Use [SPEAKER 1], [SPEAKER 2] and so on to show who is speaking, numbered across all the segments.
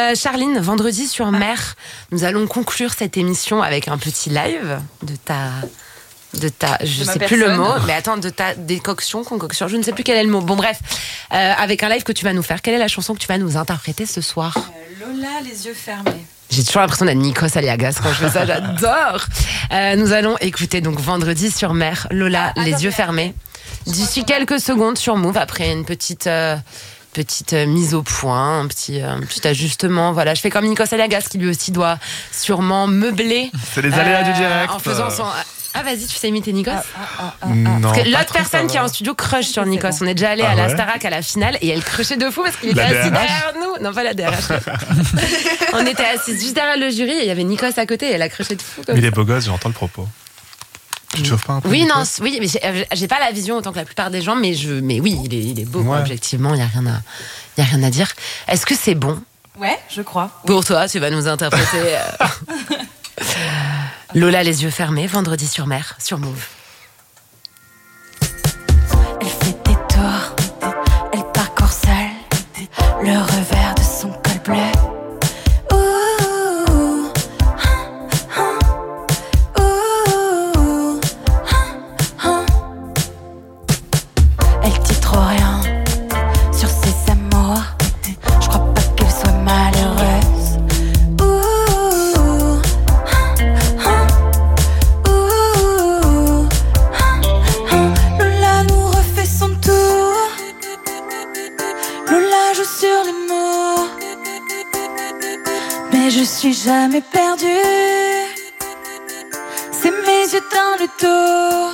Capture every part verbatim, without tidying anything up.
[SPEAKER 1] Euh, Charline, vendredi sur mer, nous allons conclure cette émission avec un petit live de ta... de ta, je
[SPEAKER 2] de
[SPEAKER 1] sais plus
[SPEAKER 2] personne.
[SPEAKER 1] le mot, mais attends, de ta décoction, concoction, je ne sais plus quel est le mot. Bon bref, euh, avec un live que tu vas nous faire, quelle est la chanson que tu vas nous interpréter ce soir ?
[SPEAKER 2] euh, Lola, les yeux fermés.
[SPEAKER 1] J'ai toujours l'impression d'être Nikos Aliagas quand je fais ça, j'adore. Euh, nous allons écouter donc vendredi sur mer, Lola,
[SPEAKER 2] Ah,
[SPEAKER 1] les
[SPEAKER 2] attends,
[SPEAKER 1] yeux
[SPEAKER 2] mais-
[SPEAKER 1] fermés. D'ici quelques secondes sur Move, après une petite euh, petite euh, mise au point, un petit euh, un petit ajustement. Voilà, je fais comme Nikos Aliagas qui lui aussi doit sûrement meubler.
[SPEAKER 3] C'est les aléas
[SPEAKER 1] euh,
[SPEAKER 3] du direct.
[SPEAKER 1] En faisant son. Ah vas-y, tu sais imiter Nikos.
[SPEAKER 2] Ah, ah, ah, ah,
[SPEAKER 3] Non,
[SPEAKER 1] Parce que
[SPEAKER 3] pas
[SPEAKER 1] l'autre
[SPEAKER 3] trop,
[SPEAKER 1] personne
[SPEAKER 3] ça
[SPEAKER 1] qui est
[SPEAKER 3] va.
[SPEAKER 1] en studio crush sur
[SPEAKER 2] C'est
[SPEAKER 1] Nikos.
[SPEAKER 2] bon.
[SPEAKER 1] On est déjà allé
[SPEAKER 3] Ah
[SPEAKER 1] à la
[SPEAKER 3] ouais
[SPEAKER 1] Starac à la finale et elle crushait de fou parce qu'il était
[SPEAKER 3] La
[SPEAKER 1] assis
[SPEAKER 3] D R H?
[SPEAKER 1] derrière nous. Non, pas la D R H. On était assis juste derrière le jury et il y avait Nikos à côté et elle a crushé de fou. Comme
[SPEAKER 3] Mais il
[SPEAKER 1] ça.
[SPEAKER 3] est beau gosse, j'entends le propos. Tu te chauffes pas un peu
[SPEAKER 1] Oui,
[SPEAKER 3] Nico
[SPEAKER 1] non, c- oui, mais j'ai, j'ai pas la vision autant que la plupart des gens, mais je, mais oui, il est, il est beau. quoi,
[SPEAKER 3] Ouais.
[SPEAKER 1] objectivement, il y a rien à, il y a rien à dire. Est-ce que c'est bon
[SPEAKER 2] Ouais, je crois.
[SPEAKER 1] pour toi? Tu vas nous interpréter euh, Lola, les yeux fermés, vendredi sur mer, sur Move.
[SPEAKER 4] Elle fait des tours, elle parcourt seule le revers de son col bleu. Ouh, ah, ah, ouh, ah, ah. Elle dit trop rien sur ses amours. Je crois pas qu'elle soit malheureuse. Ouh, ah, ah, ouh, ah, ah. Lola nous refait son tour. Lola joue sur les mots. Mais je suis jamais perdue. C'est mes yeux dans le dos.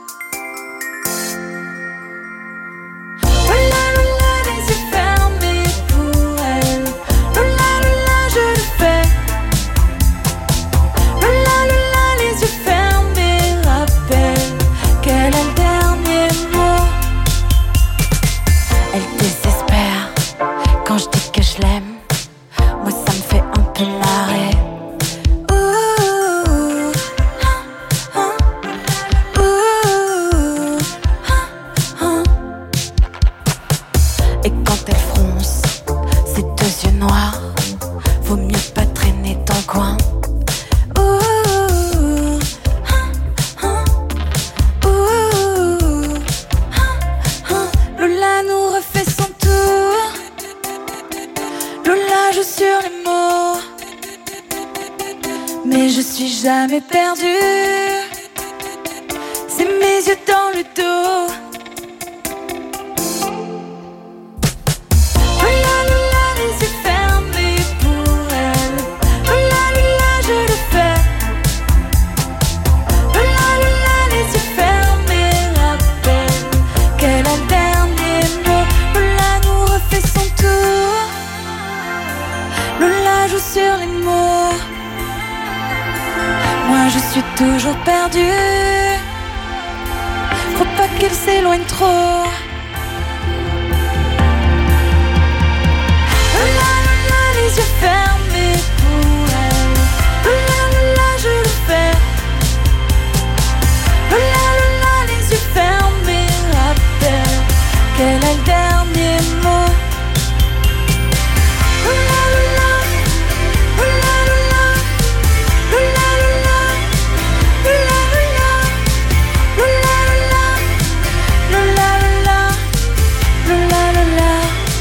[SPEAKER 4] Lola, Lola, les yeux fermés pour elle. Lola, Lola, je le fais. Lola, Lola, les yeux fermés rappellent qu'elle a le dernier mot. Elle désespère quand je dis que je l'aime. Moi ça me fait un peu marrer. Ouh, ah, ah, ouh, ah, ah. Et quand elle fronce ses deux yeux noirs, vaut mieux pas traîner dans le coin. Ouh, ah, ah, ouh, ah, ah. Lola nous refait son tour. Lola joue sur les mots. Mais je suis jamais perdue. C'est mes yeux dans le dos. Lola, Lola, les yeux fermés pour elle. Lola, Lola, je le fais. Lola, Lola, les yeux fermés rappellent qu'elle a le dernier mot. Lola nous refait son tour. Lola joue sur les mots. Moi je suis toujours perdue. Faut pas qu'elle s'éloigne trop. Lola, Lola, les yeux fermés pour elle. Lola, Lola, je le fais. Lola, Lola, les yeux fermés rappellent qu'elle a le dernier mot. Lola, Lola, Lola, Lola, Lola, Lola, Lola, Lola, Lola, Lola, Lola, Lola, Lola.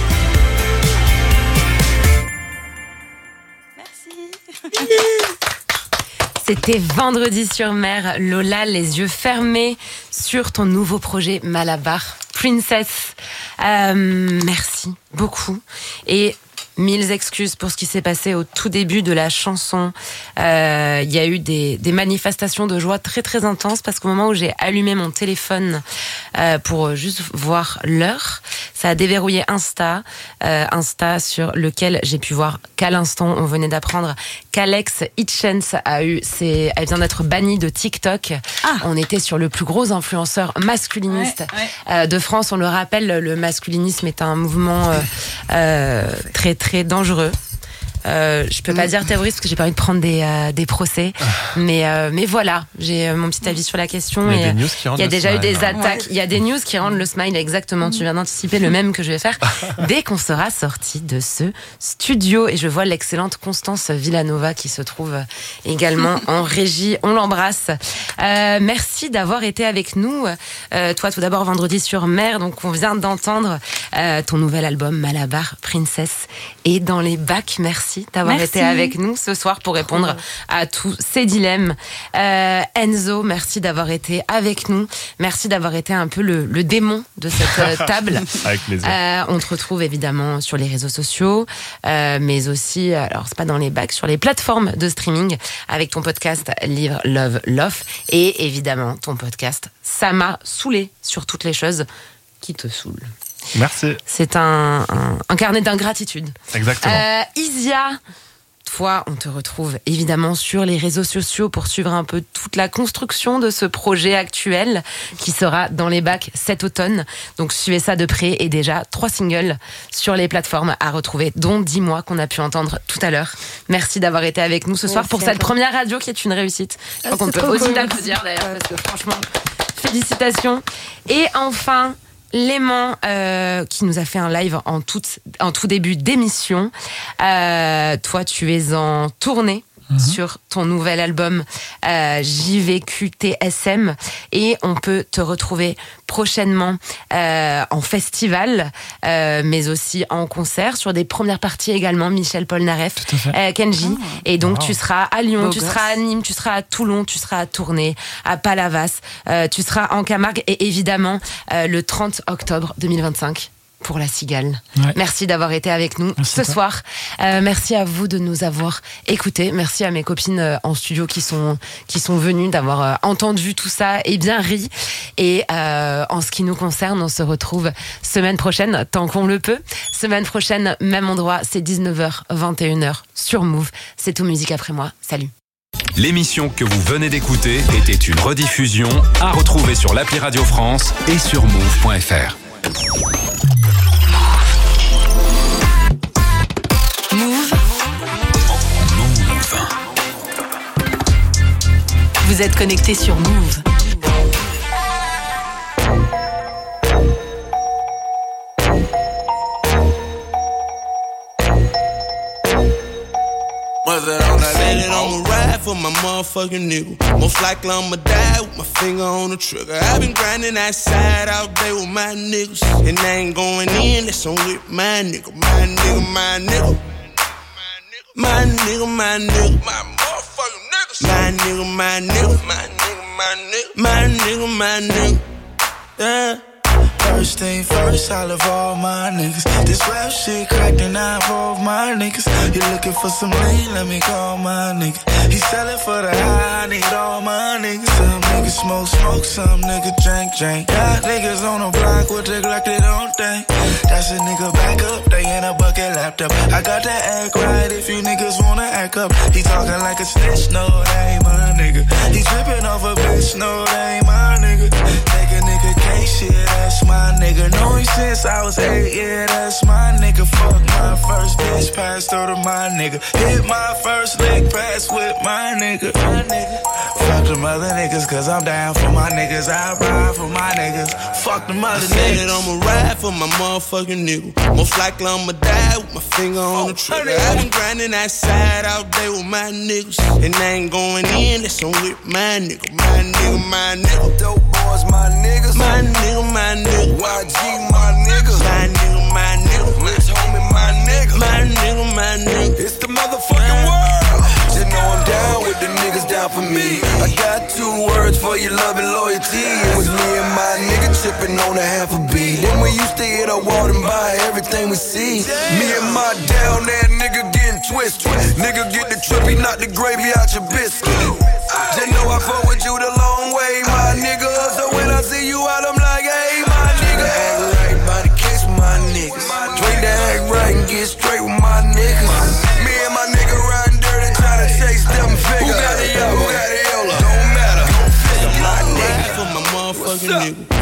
[SPEAKER 1] C'était vendredi sur mer, Lola, les yeux fermés sur ton nouveau projet Malabar Princess. Euh, merci beaucoup. Et mille excuses pour ce qui s'est passé au tout début de la chanson. Euh, Il y a eu des, des manifestations de joie très très intenses parce qu'au moment où j'ai allumé mon téléphone euh, pour juste voir l'heure, ça a déverrouillé Insta, euh, Insta sur lequel j'ai pu voir qu'à l'instant on venait d'apprendre qu'Alex Hitchens a eu, ses, elle vient d'être bannie de TikTok.
[SPEAKER 2] Ah.
[SPEAKER 1] On était sur le plus gros influenceur masculiniste
[SPEAKER 2] Ouais, ouais.
[SPEAKER 1] euh, de France. On le rappelle, le masculinisme est un mouvement euh, euh, très très dangereux. Euh, je peux pas dire terroriste parce que j'ai pas envie de prendre des, euh, des procès. Mais, euh, mais voilà, j'ai euh, mon petit avis sur la question.
[SPEAKER 3] Il y a
[SPEAKER 1] et,
[SPEAKER 3] des news qui rendent
[SPEAKER 1] Il y a
[SPEAKER 3] le
[SPEAKER 1] déjà
[SPEAKER 3] smile.
[SPEAKER 1] eu des attaques.
[SPEAKER 2] Ouais.
[SPEAKER 1] Il y a des news qui rendent le smile, exactement. Tu viens d'anticiper le même que je vais faire dès qu'on sera sorti de ce studio. Et je vois l'excellente Constance Villanova qui se trouve également en régie. On l'embrasse. Euh, merci d'avoir été avec nous. Euh, toi, tout d'abord, Vendredi sur Mer. Donc, on vient d'entendre euh, ton nouvel album Malabar Princess et dans les bacs. Merci d'avoir
[SPEAKER 2] Merci.
[SPEAKER 1] été avec nous ce soir pour répondre à tous ces dilemmes. Euh, Enzo, merci d'avoir été avec nous. Merci d'avoir été un peu le, le démon de cette euh, table.
[SPEAKER 3] Avec plaisir.
[SPEAKER 1] Euh, on te retrouve évidemment sur les réseaux sociaux, euh, mais aussi, alors c'est pas dans les bacs, sur les plateformes de streaming avec ton podcast Livre, Love, Love et évidemment ton podcast Ça m'a saoulé sur toutes les choses qui te saoulent.
[SPEAKER 3] Merci.
[SPEAKER 1] C'est un, un, un carnet d'ingratitude.
[SPEAKER 3] Exactement.
[SPEAKER 1] Euh, Isia, toi, on te retrouve évidemment sur les réseaux sociaux pour suivre un peu toute la construction de ce projet actuel qui sera dans les bacs cet automne. Donc suivez ça de près et déjà trois singles sur les plateformes à retrouver, dont Dis-moi qu'on a pu entendre tout à l'heure. Merci d'avoir été avec nous ce soir
[SPEAKER 2] Merci
[SPEAKER 1] pour
[SPEAKER 2] à
[SPEAKER 1] cette
[SPEAKER 2] toi.
[SPEAKER 1] première radio qui est une réussite. Je crois
[SPEAKER 2] Ah,
[SPEAKER 1] qu'on
[SPEAKER 2] c'est
[SPEAKER 1] peut
[SPEAKER 2] trop
[SPEAKER 1] aussi
[SPEAKER 2] cool.
[SPEAKER 1] t'applaudir d'ailleurs parce que franchement, félicitations. Et enfin, Léman euh, qui nous a fait un live en tout, en tout début d'émission. Euh, toi, tu es en tournée mm-hmm. sur ton nouvel album euh, J V Q T S M et on peut te retrouver prochainement euh, en festival, euh, mais aussi en concert sur des premières parties également. Michel Polnareff, euh, Kenji. Ah. Et donc wow. tu seras à Lyon, Beau tu gosse. seras à Nîmes, tu seras à Toulon, tu seras à Tournai, à Palavas, euh, tu seras en Camargue et évidemment euh, le trente octobre deux mille vingt-cinq. Pour la Cigale. Ouais. Merci d'avoir été avec nous merci ce soir. Euh, merci à vous de nous avoir écoutés. Merci à mes copines euh, en studio qui sont qui sont venues, d'avoir euh, entendu tout ça et bien ri. Et euh, en ce qui nous concerne, on se retrouve semaine prochaine, tant qu'on le peut. Semaine prochaine, même endroit, c'est dix-neuf heures, vingt et une heures sur Move. C'est tout musique après moi. Salut.
[SPEAKER 5] L'émission que vous venez d'écouter était une rediffusion à retrouver sur l'appli Radio France et sur move point f r.
[SPEAKER 6] Move. Move. Vous êtes connecté sur Move.
[SPEAKER 7] Said it, I'ma ride for my motherfucking nigga. Most likely I'ma die with my finger on the trigger. I've been grinding outside all day with my niggas, and I ain't going in, that's on with my nigga. My nigga, my nigga. My nigga, my nigga. My motherfucking niggas. My nigga, my nigga. My nigga, my nigga. My nigga, my nigga. Yeah.
[SPEAKER 8] First thing first, I love all my niggas. This rap shit cracked and I involve my niggas. You looking for some lean, let me call my nigga. He sellin' for the high, I need all my niggas. Some niggas smoke, smoke, some niggas drink, drink. Got niggas on the block with the Glock they don't think. That's a nigga back up, they in a bucket laptop. I got to act right if you niggas wanna act up. He talking like a snitch, no, that ain't my nigga. He trippin' off a bitch, no, that ain't my nigga. Take a nigga can't shit, that's my nigga. Know him since I was eight, yeah, that's my nigga. Fuck my first bitch, passed her to my nigga. Hit my first lick, pass with my nigga. My nigga. Fuck them other niggas, cause I'm down for my niggas. I ride for my niggas. Fuck them other niggas.
[SPEAKER 7] I said that I'ma ride for my motherfucking nigga. Most likely I'ma die with my finger on the trigger. I've been grinding outside all day with my niggas, and I ain't going in, that's on with my nigga. My nigga, my nigga.
[SPEAKER 8] Dope boys, my niggas.
[SPEAKER 7] My nigga, my nigga.
[SPEAKER 8] Y G, my nigga.
[SPEAKER 7] My nigga, my nigga.
[SPEAKER 8] Rich homie, my nigga.
[SPEAKER 7] My nigga, my nigga.
[SPEAKER 8] It's the motherfucking world. Just know I'm down with the niggas down for me. I got two words for your love and loyalty. It was me and my nigga tripping on a half a beat. Then we used to hit a wall and buy everything we see. Me and my down there nigga getting twisted. Nigga get the trippy, knock the gravy out your biscuit. Just know I fuck with you the long way, my nigga. So when I see you out, I'm like, hey, my nigga. Act right by the case with my niggas. Drink the act right and get straight with my niggas. Me and my nigga riding dirty, trying to chase them figures. Who got the yo? Who got the yola? Don't matter.
[SPEAKER 7] I'm riding for my motherfucking nigga.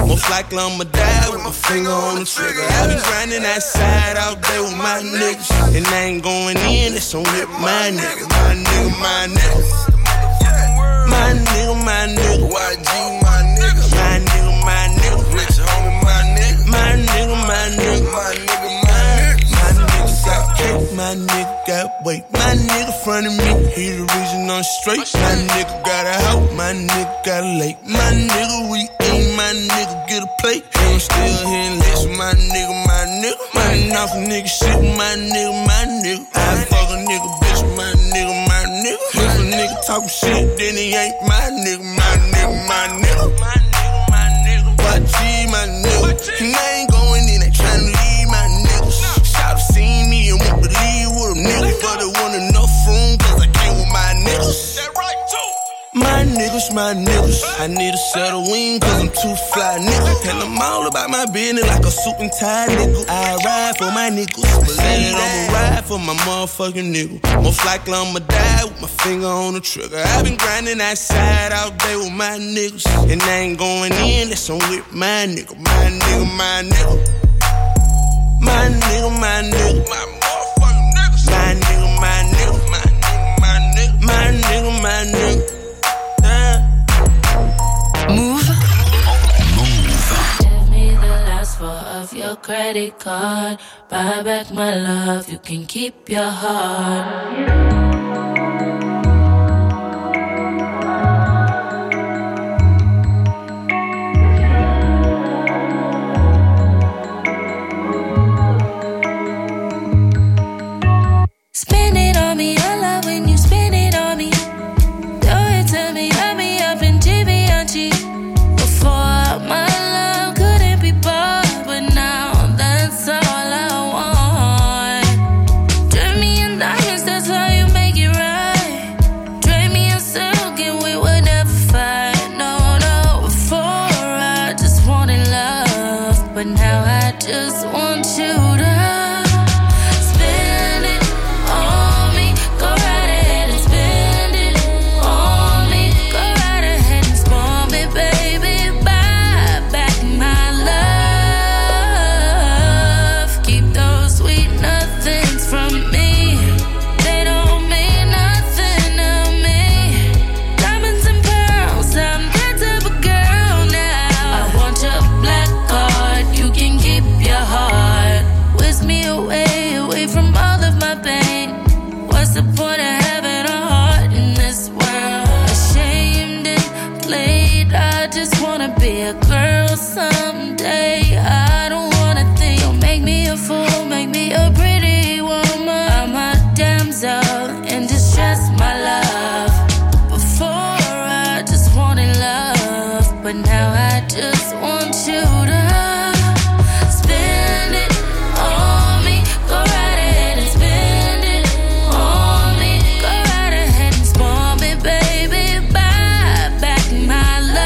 [SPEAKER 7] Most likely I'ma die with my finger on the trigger. I been grinding outside all day with my niggas, and I ain't going in, it's on with my nigga, my nigga, my nigga. My nigga, my nigga, Y G, my nigga, my nigga, my nigga, rich homie, my nigga, my nigga, my nigga, my nigga, my nigga, my nigga got cake, my nigga got weight, my nigga front of me, he the reason I'm straight. My nigga got a house, my nigga got a lake, my nigga we eat, my nigga get a plate. And I'm still hitting licks with my nigga, my nigga, running off a nigga shit with my nigga, my nigga. I fuck a nigga bitch, my nigga, my nigga. If a nigga talkin' shit, then he ain't my nigga, my nigga, my nigga, my nigga, my nigga. Y G, my nigga, and I ain't going in, they tryna leave my niggas. Should've seen me and won't believe with a nigga, but it wasn't enough room, cause I came with my niggas. That right too. My niggas, my niggas, I need a set of wings, cause I'm too fly, nigga. And I'm all about my business like a suit and tie, nigga. I ride for my niggas, but let it, I'ma ride for my motherfucking nigga. Most likely I'ma die with my finger on the trigger. I been grinding outside all day with my niggas, and I ain't going in, that's on with my nigga, my nigga, my nigga. My nigga, my nigga, my motherfucking niggas. My nigga, my nigga, my nigga, my nigga, my nigga, my nigga.
[SPEAKER 6] Move. Move.
[SPEAKER 9] Give me the last four of your credit card. Buy back my love, you can keep your heart. Spend it on me, I love when you spend it on me. Do it to me, have me up in Givenchy. Before my love couldn't be bought, but now that's all I want. Drain me in diamonds, that's how you make it right. Drain me in silk and we would never fight. No, no, before I just wanted love, but now I just want you to be a girl someday. I don't wanna think you'll make me a fool, make me a pretty woman. I'm a damsel in distress, my love. Before I just wanted love, but now I just want you to spend it on me. Go right ahead and spend it on me. Go right ahead and spoil me, baby. Buy back my love.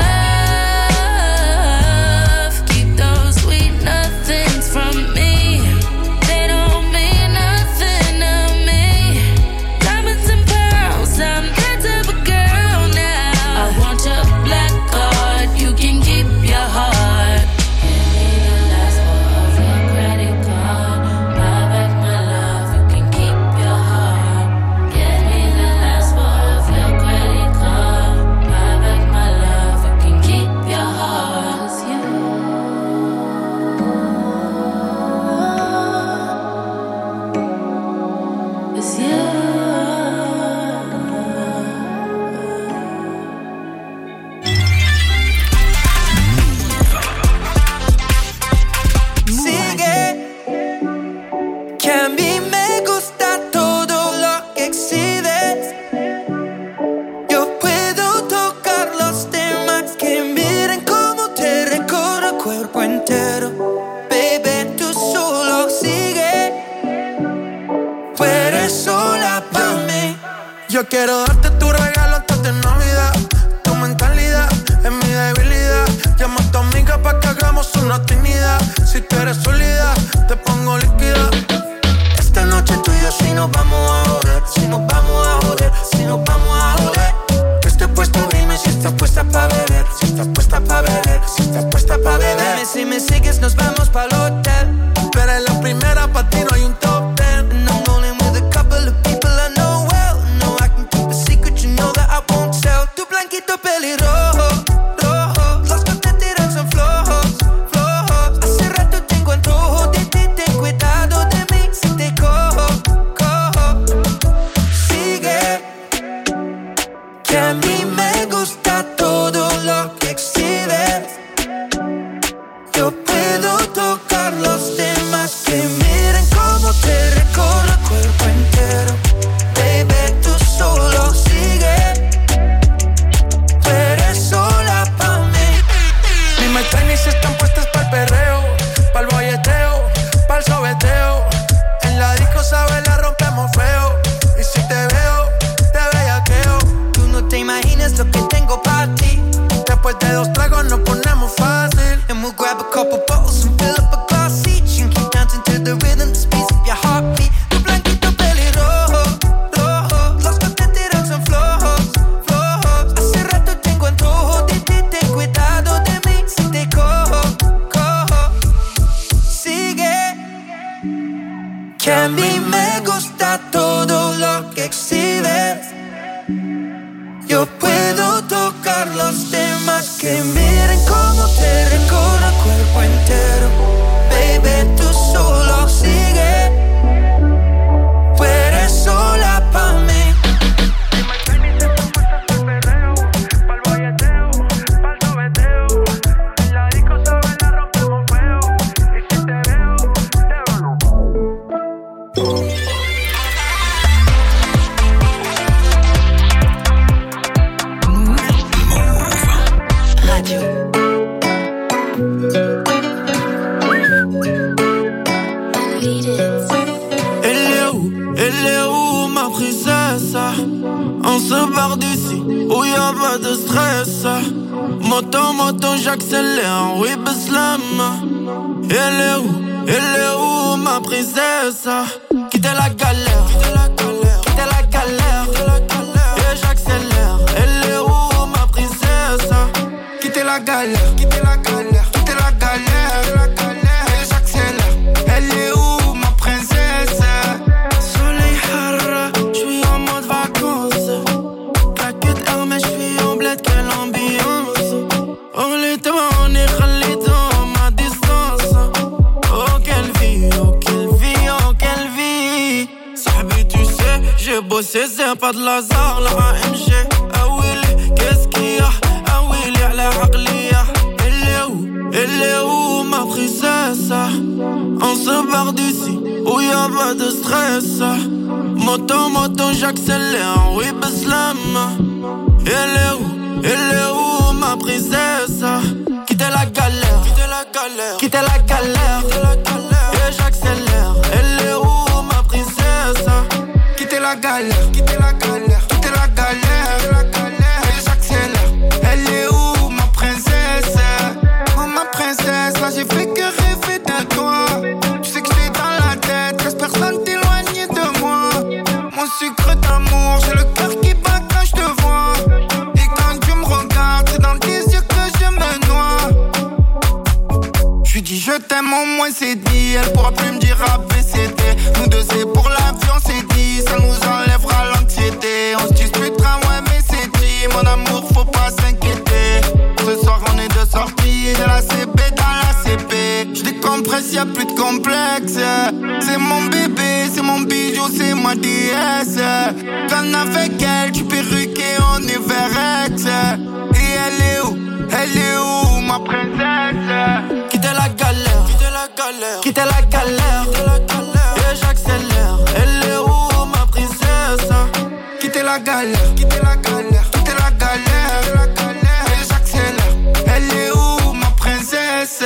[SPEAKER 8] Yo quiero darte tu regalo antes de Navidad. Tu mentalidad es mi debilidad. Llama a tu amiga pa' que hagamos una actividad. Si tú eres sólida, te pongo líquida. Esta noche tú y yo si nos vamos a joder. Si nos vamos a joder, si nos vamos a joder. Yo estoy puesto, dime si estás puesta pa' beber. Si estás puesta pa' beber, si estás puesta pa' beber. que exhibes. Yo puedo tocar los temas que miren cómo te recorre el cuerpo entero. Baby, tú solo sigue. Tú eres sola pa' mí.
[SPEAKER 10] On se barre d'ici, où y'a pas de stress. Moto, moto, j'accélère, oui, Beslam. Elle est où, elle est où, ma princesse? Quittez la galère, quittez la galère, et j'accélère. Elle est où, ma princesse? Quittez la galère, quittez la galère, quittez la galère, et j'accélère. Elle est où, ma princesse? Soleil Hara, j'suis en mode vacances. Claquette Hermès, j'suis en bled, quelle ambiance. On l'état, on est khalid à ma distance. Oh quelle vie, oh quelle vie, oh quelle vie. Sahabi, tu sais, j'ai bossé, c'est pas de l'hasard. La A M G, ah oui, qu'est-ce qu'il y a? Ah oui, la aqliya. Elle est où, elle est où, ma princesse? On se barre d'ici, où y'a pas de stress. Moto, moto, j'accélère, oui, Beslam. Elle est où, elle est où, ma princesse? Quittez la galère, quittez la galère, quittez la galère, et j'accélère. Elle est où, ma princesse? Quittez la galère, quittez la galère, quittez la galère, et j'accélère. Elle est où, ma princesse? Oh ma princesse, là j'ai fait que rêver de toi. Tu sais que j'étais dans la tête, laisse personne t'éloigner de moi. Mon sucre d'amour, j'ai le cœur qui bat quand je te vois. Et quand tu me regardes, c'est dans tes yeux que je me noie. Je lui dis je t'aime, au moins c'est dit. Elle pourra plus me dire A B C D. Nous deux c'est pour l'avion, c'est dit. Ça nous enlèvera l'anxiété. On se disputera, ouais mais c'est dit. Mon amour, faut pas s'inquiéter. Ce soir on est de sortie, de la C P dans la C P. Je décompresse, y'a plus de complexe. C'est mon bébé, c'est mon bijou, c'est ma déesse. Quand avec elle, tu perruqué, on est Verex. Et elle est où, elle est où, ma princesse? Quittez la galère, quittez la galère, quittez la galère, et j'accélère. Elle est où, ma princesse? Quittez la galère, quittez la galère, quittez la galère, et j'accélère. Elle est où, ma princesse?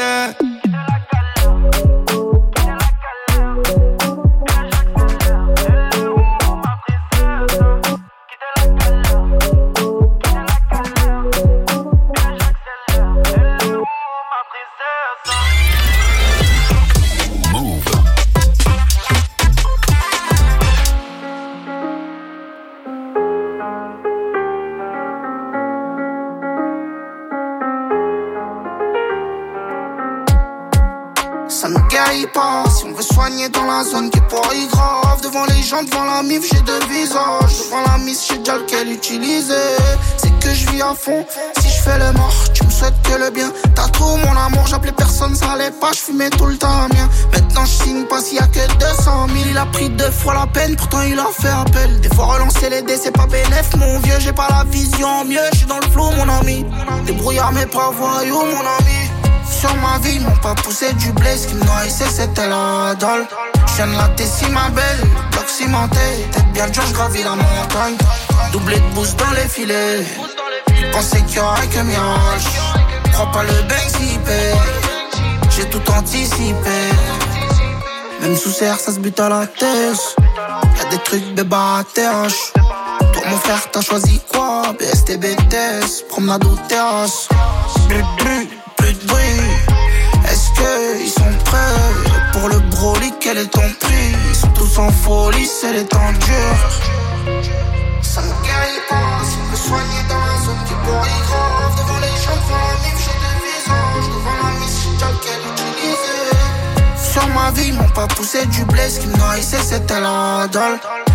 [SPEAKER 10] Ça ne guérit pas, si on veut soigner dans la zone qui pourrit grave. Devant les gens, devant la mif, j'ai deux visages. Devant la miss, j'ai déjà lequel utiliser. C'est que je vis à fond, si je fais le mort, tu me souhaites que le bien. T'as tout mon amour, j'appelais personne, ça allait pas, je fumais tout le temps mien. Maintenant je signe pas s'il y a que deux cent mille. Il a pris deux fois la peine, pourtant il a fait appel. Des fois relancer les dés, c'est pas bénéf, mon vieux. J'ai pas la vision, mieux, je suis dans le flou, mon ami. Débrouillard mais pas voyou, mon ami. Sur ma vie, ils m'ont pas poussé du blé. Ce qui me nourrissait, c'était la dalle. J'viens de la Tessie, ma belle, bloc cimenté. Tête bien dure, j'gravis la montagne. Doublé de boost dans les filets. Pensais qu'il y aurait que mirage. Crois pas le bang s'y paie. J'ai tout anticipé. Même sous serre, ça se bute à la tête. Y'a des trucs de bas à T H. Toi, mon frère, t'as choisi quoi? B S T B T S, promenade au terrasse. Plus de bruit. Est-ce qu'ils sont prêts pour le broly? Quel est ton prix? Ils sont tous en folie, c'est les temps durs. Ça ne guérit pas, si on veut soigner dans la zone qui pourrit grave. Devant les gens, devant la mif, j'ai deux visages. Devant la miss, j'ai déjà lequel utiliser. Sur ma vie, ils m'ont pas poussé du blé. Ce qui me nourrissait, c'était la dalle.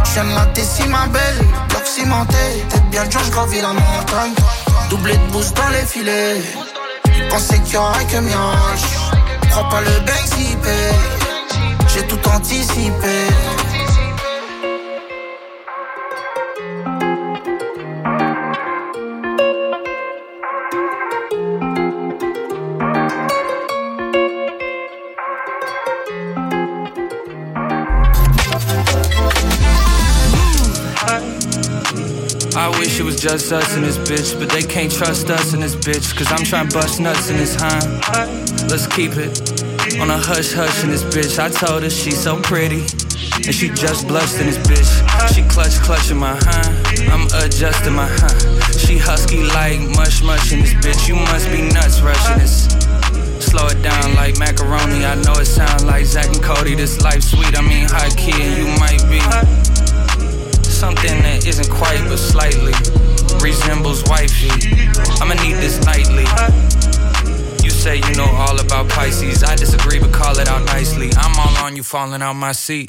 [SPEAKER 8] J'viens de la Tessie ma belle, bloc cimenté. T'es bien dur, j'gravis la montagne. Doublé de boost dans les filets. Ils pensaient qu'il y aurait que Mirage. Crois pas le bec zippé. J'ai tout anticipé.
[SPEAKER 10] I wish it was just us in this bitch, but they can't trust us in this bitch, cause I'm tryna bust nuts in this huh? Let's keep it on a hush hush in this bitch. I told her she's so pretty, and she just blushed in this bitch. She clutch clutching my huh, I'm adjusting my huh. She husky like mush mush in this bitch. You must be nuts rushing this. Slow it down like macaroni. I know it sound like Zach and Cody. This life sweet, I mean high key, and you might be something that isn't quite but slightly resembles wifey. I'ma need this nightly. You say you know all about Pisces. I disagree but call it out nicely. I'm all on you falling out my seat.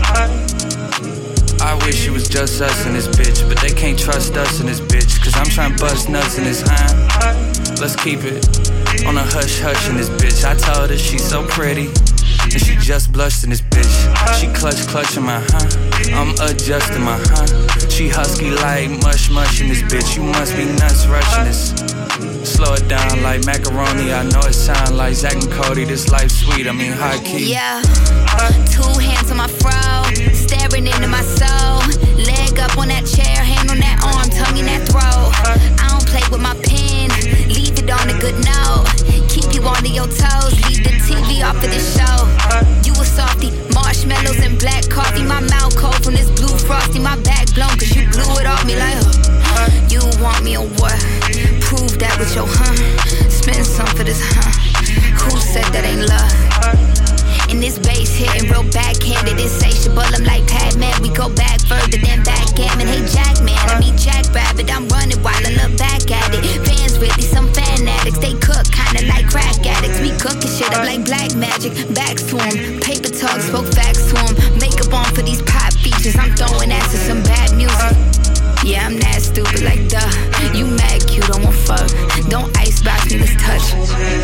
[SPEAKER 10] I wish it was just us in this bitch, but they can't trust us in this bitch, cause I'm tryna bust nuts in this huh? Let's keep it on a hush hush in this bitch. I told her she's so pretty, and she just blushed in this bitch. She clutch clutching my huh, I'm adjusting my huh. She husky like mush mush in this bitch. You must be nuts rushing this. Slow it down like macaroni. I know it sound like Zach and Cody. This life sweet, I mean high key.
[SPEAKER 4] Yeah, two hands on my fro, staring into my soul. Leg up on that chair, hand on that arm, tongue in that throat. I don't play with my pen, leave it on a good note. Keep you on your toes, leave the T V off of this show. You a softy, marshmallows and black coffee. My mouth cold from this blue frosty. My back blown cause you blew it off me like huh. You want me or what? Prove that with your huh. Spend some for this huh. Who said that ain't love? And this bass hitting real backhanded, insatiable. I'm like Pac-Man, we go back further than backgammon. Hey Jackman, I mean Jackrabbit. I'm running while I look back at it. Fans really some fan addicts. They cook kinda like crack addicts. We cooking shit up like black magic. Backs to 'em, paper talk, spoke facts to 'em. Makeup on for these pop features. I'm throwing ass to some bad music. Yeah, I'm that stupid like duh. You mad cute, don't want fuck. Don't icebox me, let's touch.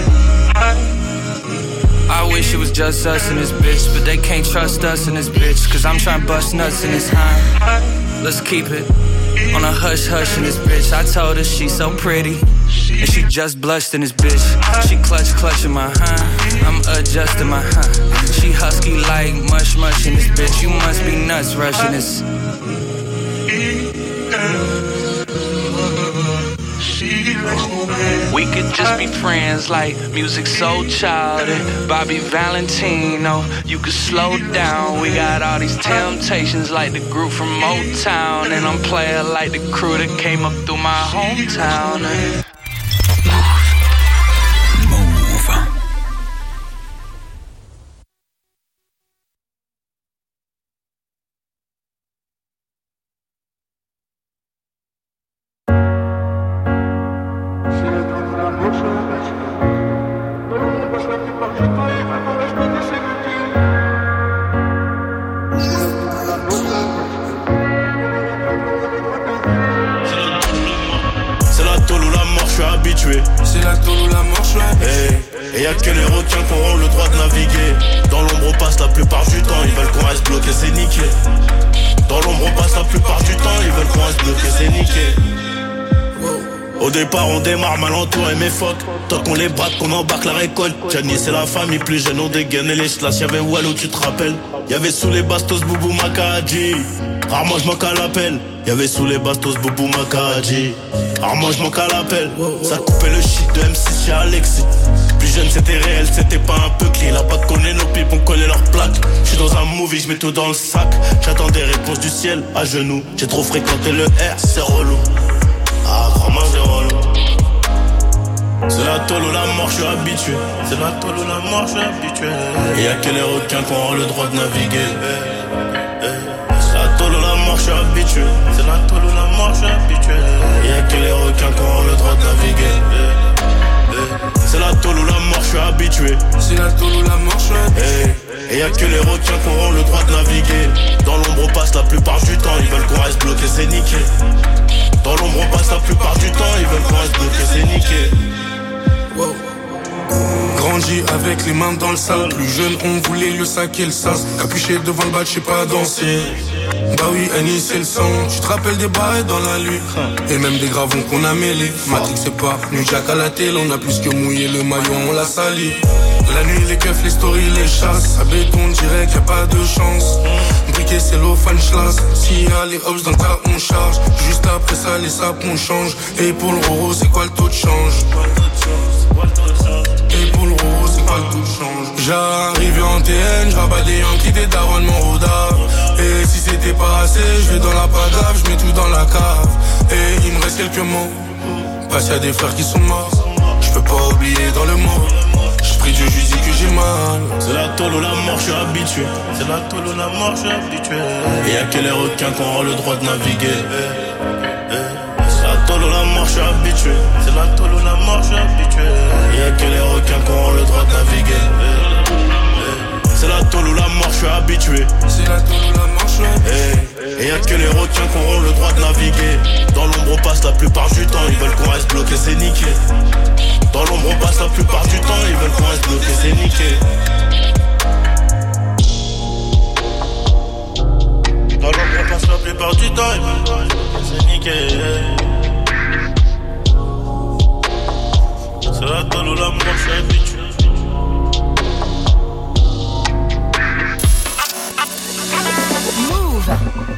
[SPEAKER 10] I wish it was just us in this bitch, but they can't trust us in this bitch, cause I'm tryna bust nuts in this huh. Let's keep it on a hush hush in this bitch. I told her she's so pretty, and she just blushed in this bitch. She clutch clutching my huh, I'm adjusting my huh. She husky like mush mush in this bitch. You must be nuts rushing this. We could just be friends like music so childish. Bobby Valentino, you could slow down. We got all these temptations like the group from Motown, and I'm playing like the crew that came up through my hometown. C'est la tôle ou la mort, je suis
[SPEAKER 11] hey, et y'a que les requins qui auront le droit de naviguer. Dans l'ombre on passe la plupart du temps, ils veulent qu'on reste bloqué, c'est niqué. Dans l'ombre on passe la plupart du temps, ils veulent qu'on reste bloqué, c'est niqué. Au départ on démarre mal entouré mes phoques. Tant qu'on les braque, qu'on embarque la récolte. Gianni c'est la famille, plus jeune on dégaine et les chlass. Y'avait Wallo tu te rappelles. Y'avait sous les bastos Boubou Makadji. Rarement je manque à l'appel. Y'avait sous les bastos Boubou Makadji. Rarement je manque à l'appel. Ça coupait le shit de M six chez Alexis. Plus jeune c'était réel, c'était pas un peu clean. Là pas connaît nos pipes, on connaît leurs plaques. J'suis dans un movie, j'mets tout dans le sac. J'attends des réponses du ciel à genoux. J'ai trop fréquenté le R, c'est relou. Ah, vraiment c'est relou. C'est la tôle ou la mort, j'suis habitué. C'est la tôle ou la mort, j'suis habitué. Et y'a que les requins qui auront le droit de naviguer. C'est la tôle ou la mort, j'suis habitué. C'est la tôle ou la mort, j'suis habitué. Et y'a que les requins qui auront le droit de naviguer. C'est la tôle ou la mort, j'suis habitué.
[SPEAKER 10] C'est la tôle ou la mort, j'suis habitué.
[SPEAKER 11] Et y'a que les requins qui auront le droit de naviguer. Dans l'ombre on passe la plupart du temps,
[SPEAKER 12] les mains dans le sale. Plus jeune, on voulait le sac et le sas. Capuché devant le bas, je sais pas danser. Bah oui, Annie, c'est le sang. Tu te rappelles des barres dans la lue et même des gravons qu'on a mêlés. Matrix, c'est pas New Jack à la télé. On a plus que mouillé le maillot, on l'a sali. La nuit, les keufs, les stories, les chasses. À béton, on dirait qu'il y a pas de chance. Briquet, c'est l'eau, fan schlass. S'il y a les hops dans le tas, on charge. Juste après ça, les sapes, on change. Et pour le roro, c'est quoi le taux de change? Et pour le roro, c'est quoi le taux de change? J'arrive en T N, j'rabat des Yankees, des darons, mon roda. Et si c'était pas assez, je vais dans la pagave, je mets tout dans la cave. Et il me reste quelques mots. Parce qu'il y a des frères qui sont morts. Je peux pas oublier dans le mot. J'prie Dieu, je dis que j'ai mal.
[SPEAKER 11] C'est la tôle ou la mort, je suis habitué. C'est la tôle ou la mort, je suis habitué. Et y'a que les requins qui auront le droit de naviguer. C'est la tôle ou la mort, je suis habitué. C'est la tôle ou la mort, je suis habitué. Et y'a que les requins qui auront le droit de naviguer. C'est la tôle ou la mort, je suis habitué.
[SPEAKER 12] C'est la tôle ou la mort, je suis habitué.
[SPEAKER 11] Et y'a que les requins qui auront le droit de naviguer. Dans l'ombre on passe la plupart du temps. Ils veulent qu'on reste bloqué, c'est niqué. Dans l'ombre on passe la plupart du temps. Ils veulent qu'on reste bloqué, c'est niqué. Dans l'ombre on passe la plupart du temps. Ils veulent qu'on reste bloqué, c'est niqué. C'est la tôle ou la mort, je suis habitué.
[SPEAKER 4] Move.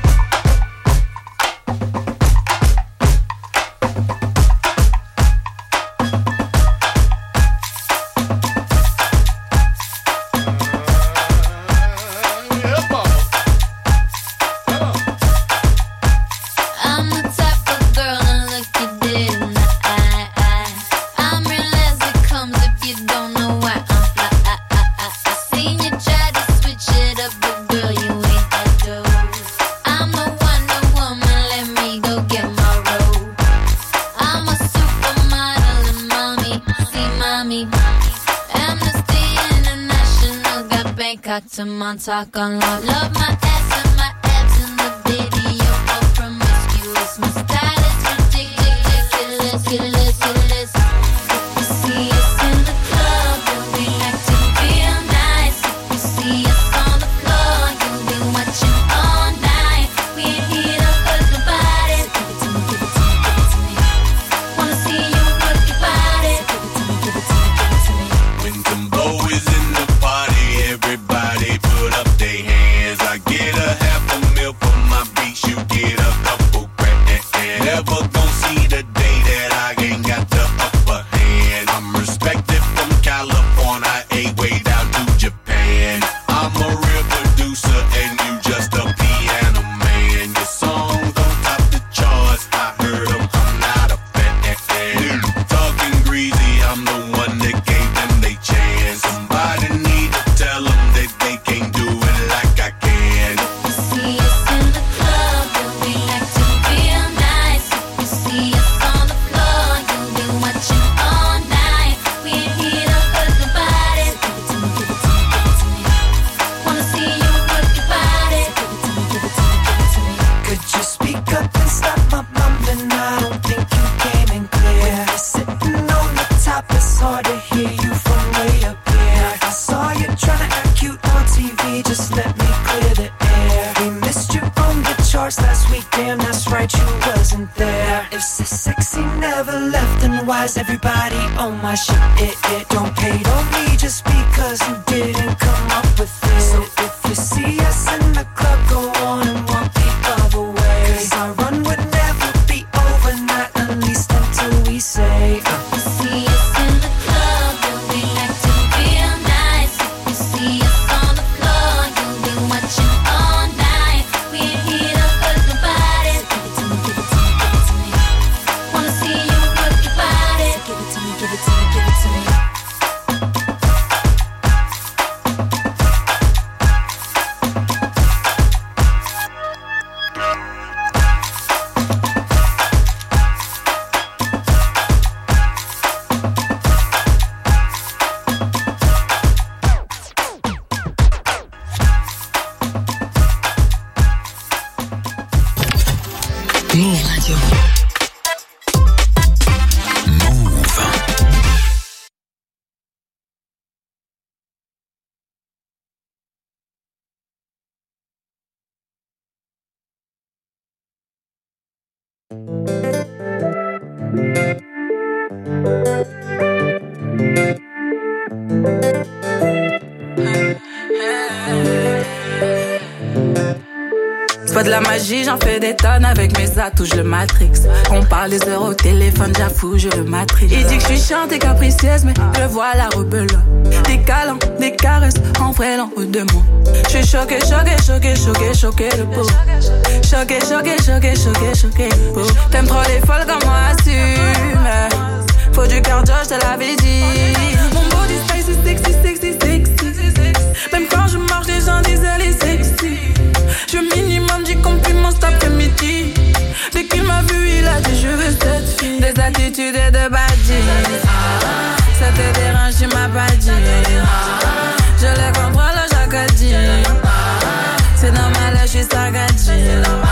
[SPEAKER 9] To Montauk on love, love my ass and my abs in the video. Oh, promiscuous, my style is ridiculous, ridiculous, ridiculous. If you see us in the club, then we like to feel nice. If you see us on the floor, you'll be watching all night. We ain't here to hurt nobody. Give it to me, give it to me, give it to me. Wanna see you work your body. Give it to me, give it to me, give it to me.
[SPEAKER 7] When Timbo is in the party, everybody put up their hands. I get a half a mil for my beats, you get a couple grand. Never gon' see the day that I ain't got the upper hand. I'm respected from California, a way down to Japan. I'm a real producer and you just a piano man. Your songs don't top the charts, I heard them, I'm not a fan. Talking greasy, I'm the one that gave them they chance. Somebody need to tell them that they can't do it like I can.
[SPEAKER 9] See us in the club, then we like to feel nice. If you see us on the floor, you'll be watching all night. We ain't here to hurt nobody. Give it to me, give it to me, give it to me. Wanna see you work your body. Give it to me, give it to me, give it to me.
[SPEAKER 13] Could you speak up and stop my mumbling? I don't think you came in clear. When you're sitting on the top, it's hard to hear you from way up here. I saw you trying to act cute on T V, just let me clear the air. We missed you on the charts last week, damn that's right, you wasn't there. If so sexy never left, then why's everybody on my shit? It, it don't hate on me just because you didn't come up with it. So if you see us in the club, go on and walk the other way. Cause our run would never be over, not at least until we say uh.
[SPEAKER 9] See us in the club, then we like to feel nice. If you see us on the floor, you'll be watching all night. We ain't here to hurt nobody. Give it to me, give it to me, give it to me. Wanna see you work your body. Give it to me, give it to me, give it to me.
[SPEAKER 6] Move Radio.
[SPEAKER 14] C'est pas de la magie, j'en fais des tonnes avec mes atouts, je le matrix. On parle des heures au téléphone, j'avoue, je le matrix. Il dit que je suis chiante et capricieuse, mais je vois la rebelle. Des câlins, des caresses, en vrai, l'en haut de moi. Je suis choqué, choqué, choqué, choqué, choqué le pot. Choqué, choqué, choqué, choqué, choqué le pot. T'aimes trop les folles comme moi, assume. Faut du cardio, je te l'avais dit. Mon body spicy, sexy, sexy, sexy. Même quand je marche, les gens disent elle est sexy. Je minimum du compliment cet après-midi. Dès qu'il m'a vu, il a dit je veux cette fille. Des attitudes et de badis. Ah, ça te dérange, tu m'as pas dit. Ah, je les contrôle chaque dit. Ah, c'est normal, je suis sagadji.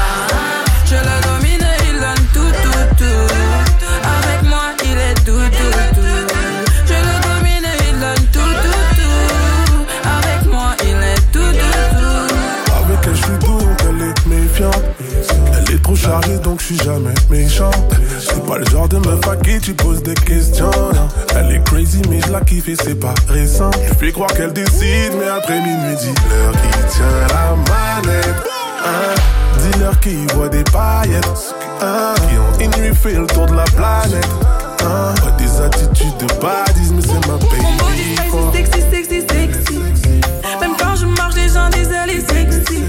[SPEAKER 14] Ah, je le domine, il donne tout, tout, tout. Avec moi, il est tout, tout, tout. Je le domine, il donne tout, tout, tout. Avec moi, il est tout, tout, tout.
[SPEAKER 12] Avec elle, je suis doux, donc elle est méfiante. Elle est trop chargée, donc je suis jamais méchant. C'est pas le genre de meuf à qui tu poses des questions. Elle est crazy, mais je la kiffe et c'est pas récent. Je fais croire qu'elle décide, mais après minuit, dis-leur qui tient la manette. Hein? Dis-leur qui voit des paillettes. Hein? Qui ont une nuit fait le tour de la planète. Hein? Pas des attitudes de badisme, mais c'est ma baby.
[SPEAKER 14] Mon body sexy, sexy, sexy. Même quand je marche, les gens disent elle est sexy.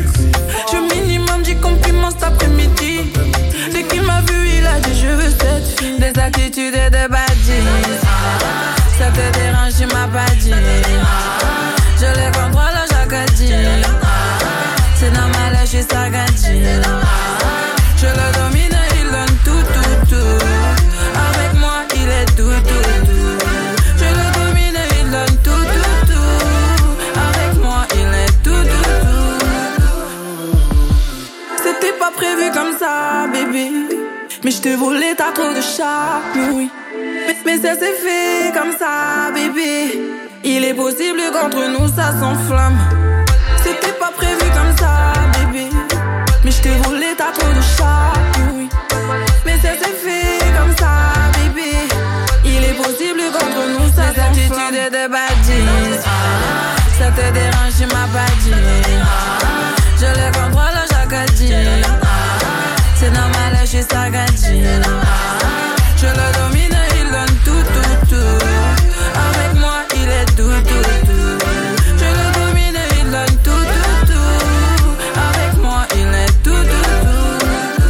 [SPEAKER 14] Je minimum du compliment cet après-midi. Dès qu'il m'a vu, il a dit je veux cette fille. Des attitudes et de badis. Ah, ça te dérange, tu m'as pas dit. Ah, je les contrôle chaque dit. Ah, c'est normal, je suis sagadji. Ah, je le domine, il donne tout, tout, tout. Avec moi, il est tout, tout, tout. Je le domine, il donne tout, tout, tout. Avec moi, il est tout, tout, tout. C'était pas prévu comme ça, bébé. Mais je te voulais, t'as trop de charme, oui. Mais, mais ça s'est fait comme ça, bébé. Il est possible qu'entre nous ça s'enflamme. C'était pas prévu comme ça, bébé. Mais je te voulais, t'as trop de charme, oui. Mais ça s'est fait comme ça, bébé. Il est possible qu'entre nous ça s'enflamme. Des attitudes de badis. Ah, ça te dérange, tu m'as pas dit. Ah, je les contrôle chaque dit. Ah, c'est normal, je suis sagadji. Ah, je le domine, il donne tout, tout, tout. Avec moi, il est tout, tout, tout. Je le domine, il donne tout, tout, tout. Avec moi, il est tout, tout, tout.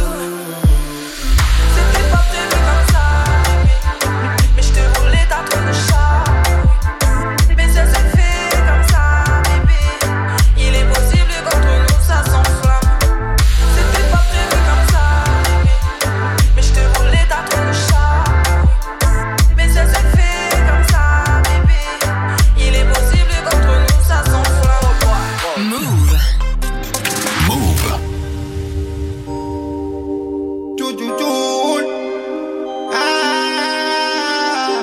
[SPEAKER 14] C'était pas prévu comme ça, mais je te voulais, t'as trop de charme. Mais ça s'est fait comme ça, bébé. Il est possible qu'entre nous ça s'enflamme. C'était pas prévu comme ça, mais je te voulais, t'as trop de charme. Mais ça s'est fait comme ça, bébé. Il est possible qu'entre nous ça s'enflamme.
[SPEAKER 6] Move.
[SPEAKER 5] Move.
[SPEAKER 15] Tout, tout, tout. Ah.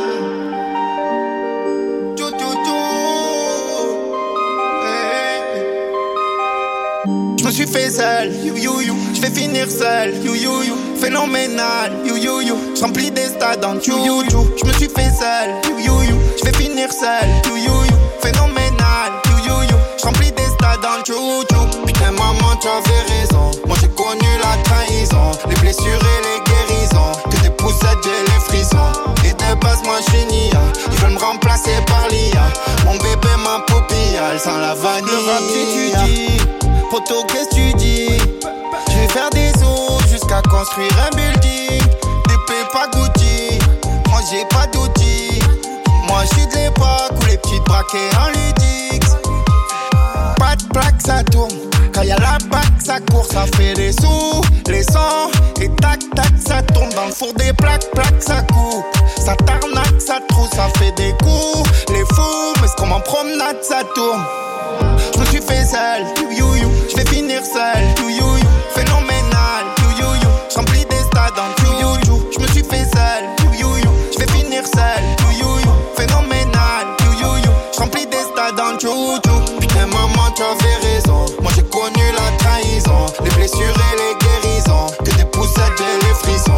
[SPEAKER 15] Tout, tout, tout. Hey. Je me suis fait seul, you, you, you. Je vais finir seul, you, you, you. Phénoménal, you, you, you. Je remplis des stades en you, you, you. Je me suis fait seul, you, you, you. Je vais finir seul, you, you, you. Phénoménal, you, you, you. Je remplis des stades en you, you. Putain maman, tu avais raison. Moi j'ai connu la trahison, les blessures et les guérisons. Que des poussettes, j'ai les frissons. Et de base moi je suis nia. Ils veulent me remplacer par l'I A. Mon bébé, ma poupille, elle sent la vanille. Le rap tu dis, poto qu'est-ce que tu dis? Je vais faire des os jusqu'à construire un building. Des pépas Gucci, moi j'ai pas d'outils. Moi je suis de l'époque où les petites braquées en ludique. Pas de plaque, ça tourne. Quand y'a la bac, ça court, ça fait des sous. Les sons, et tac, tac, ça tourne. Dans le four des plaques, plaques, ça coupe. Ça tarnaque, ça trouve, ça fait des coups. Les fous, mais c'est comme en promenade, ça tourne. Je me suis fait seul, you, you, you. Je vais finir seul, you, you, you. Phénoménal, you, you, you. Je remplis des stades en you, you, you. Je me suis fait seul, you, you, you. Je vais finir seul, you, you, you. Phénoménal, you, you, you. Je remplis des stades en you, you. Putain maman, tu avais raison. Moi j'ai connu la trahison, les blessures et les guérisons. Que des poussettes, j'ai les frissons.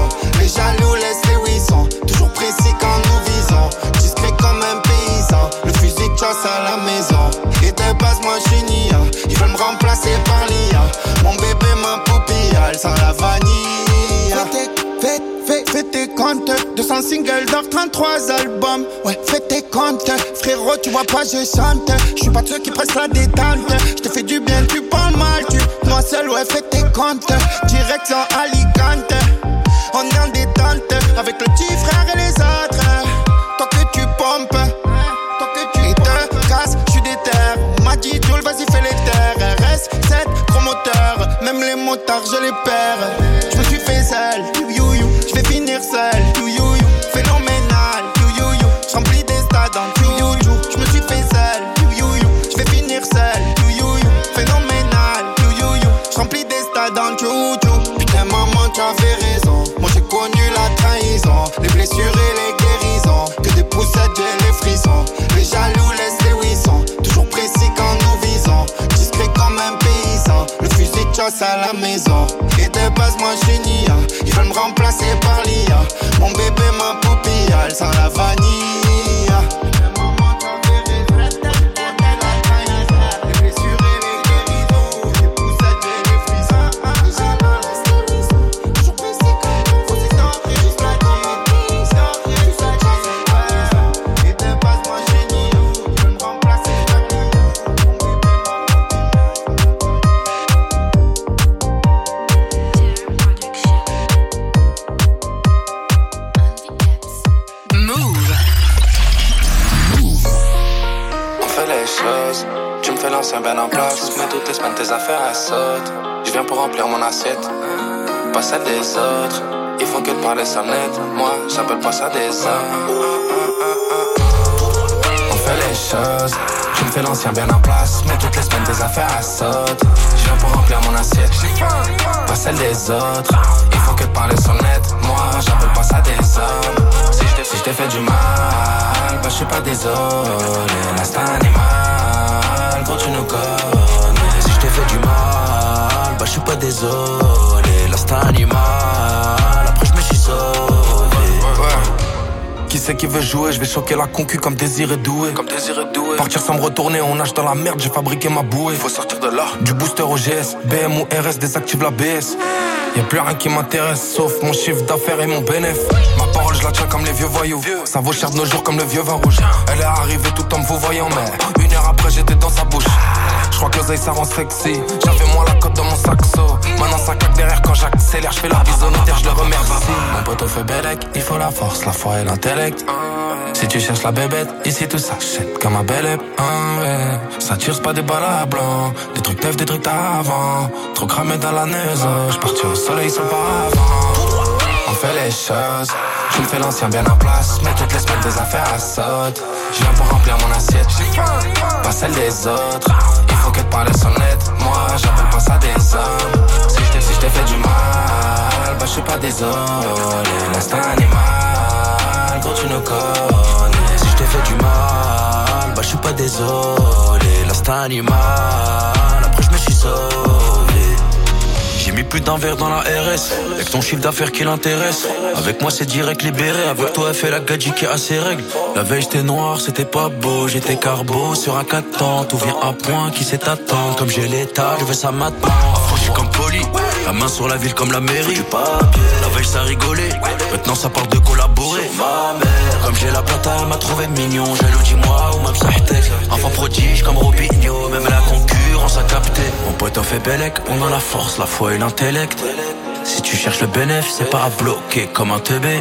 [SPEAKER 15] comptes. deux cents singles d'or, trente-trois albums. Ouais, fais tes comptes. Frérot, tu vois pas, je chante. Je suis pas de ceux qui pressent la détente. Je te fais du bien, tu parles mal. Tu, moi seul, ouais, fais tes comptes. Direction Alicante. On est en détente. Avec le petit frère et les autres. Toi que tu pompes. Toi que tu te casses, je suis déter. On m'a dit, Joule, vas-y, fais les terres. R S sept, gros moteur. Même les motards, je les perds. Je me suis fait seul. You, you, je vais finir seul. You, you, you. Phénoménal. You, you, you. Je remplis des stades en you, you, you. Je me suis fait seul. You, you, you. Je vais finir seul. You, you, you. Phénoménal. You, you, you. Je remplis des stades en you, you. Putain, maman, tu avais raison. Moi, j'ai connu la trahison. Les blessures et les guérisons. Que des poussettes, j'ai les frissons. Les jaloux laissent les wissons. Toujours précis quand nous visons. Discret comme un paysan. Le fusil de chasse à la maison. Et de base, moi, je suis nia. Ils veulent me remplacer par l'I A. Mon bébé, ma poupille, elle sent la vanille.
[SPEAKER 16] Tu me fais l'ancien ben en place, mais toutes les semaines tes affaires elles sautent. Je viens pour remplir mon assiette, pas celle des autres. Ils font que de parler ça net, moi j'appelle pas ça des hommes. On fait les choses, tu me fais l'ancien bien en place, mais toutes les semaines tes affaires elles sautent. Je viens pour remplir mon assiette, pas celle des autres. Ils font que de parler ça net, moi j'appelle pas ça des hommes. Si je t'ai si fait du mal, bah je suis pas désolé, l'instinct animal, quand tu nous connais. Si je t'ai fait du mal, bah je suis pas désolé, l'instinct animal, après je me suis sauvé. Ouais, ouais. Qui c'est qui veut jouer, je vais choquer la concu comme Désiré Doué. Comme Désiré Doué. Partir sans me retourner, on nage dans la merde, j'ai fabriqué ma bouée. Faut sortir de là. Du booster au G S, B M ou R S, désactive la B S. Y'a plus rien qui m'intéresse, sauf mon chiffre d'affaires et mon bénéf. Ma parole, je la tiens comme les vieux voyous. Ça vaut cher de nos jours comme le vieux vin rouge. Elle est arrivée tout en me vous voyant, mais une heure après j'étais dans sa bouche. Je crois que l'oseille ça rend sexy. J'avais moins la cote dans mon saxo. Maintenant ça claque derrière quand j'accélère. Je fais la bise au notaire, je le remercie. Mon poteau fait bellec, il faut la force, la foi et l'intellect. Si tu cherches la bébête, ici tout s'achète comme un bel ép. Ouais. Ça tire, c'est pas des balles à blanc. Des trucs neufs, des trucs d'avant. Trop cramé dans la neuse. J'partis au soleil sur le paravent. On fait les choses. Je me fais l'ancien bien en place, mais toutes les semaines des affaires elles sautent. Je viens pour remplir mon assiette, pas celle des autres. Il faut que de parler son net, moi j'appelle pas ça des hommes. Si je t'ai si fait du mal, bah je suis pas désolé, l'instinct animal, quand tu nous connais. Si je t'ai fait du mal, bah je suis pas désolé, l'instinct animal, après je me suis sauvé. J'ai mis plus d'un verre dans la R S. Y'a que ton chiffre d'affaires qui l'intéresse. Avec moi c'est direct libéré. Avec toi elle fait la gadji qui a ses règles. La veille j'étais noir, c'était pas beau. J'étais carbo sur un quatre-temps. Tout vient à point, qui sait attendre. Comme j'ai l'état, je veux ça maintenant. Affranchi comme poli, la main sur la ville comme la mairie. Du papier, la veille ça rigolait. Maintenant ça parle de collaborer. Ma mère, comme j'ai la plata, elle m'a trouvé mignon. Jaloux dis-moi ou même Sahtek. Enfant prodige comme Robinho. Même la concurrence a capté. Mon pote en fait bellec, on a la force, la foi et l'intellect. Si tu cherches le bénéfice, c'est pas à bloquer comme un T B.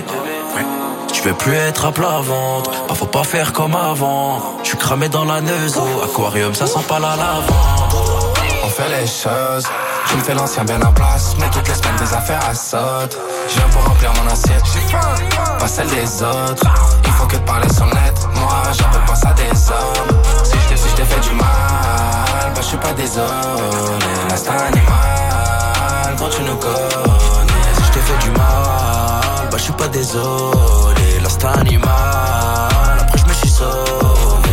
[SPEAKER 16] Tu veux plus être à plat ventre, bah faut pas faire comme avant. Tu cramé dans la neuzo, aquarium ça sent pas la lavande. On fait les choses, je me fais l'ancien bien en place, mais toutes les semaines des affaires elles sautent. Je viens pour remplir mon assiette, pas celle des autres. Il faut que de parler son net, moi j'appelle pas ça des hommes. Si je t'ai si je fait du mal, bah je suis pas désolé, l'instinct animal, quand tu nous connais. Si je t'ai fait du mal, bah je suis pas désolé, l'instinct animal, après je me suis sauvé.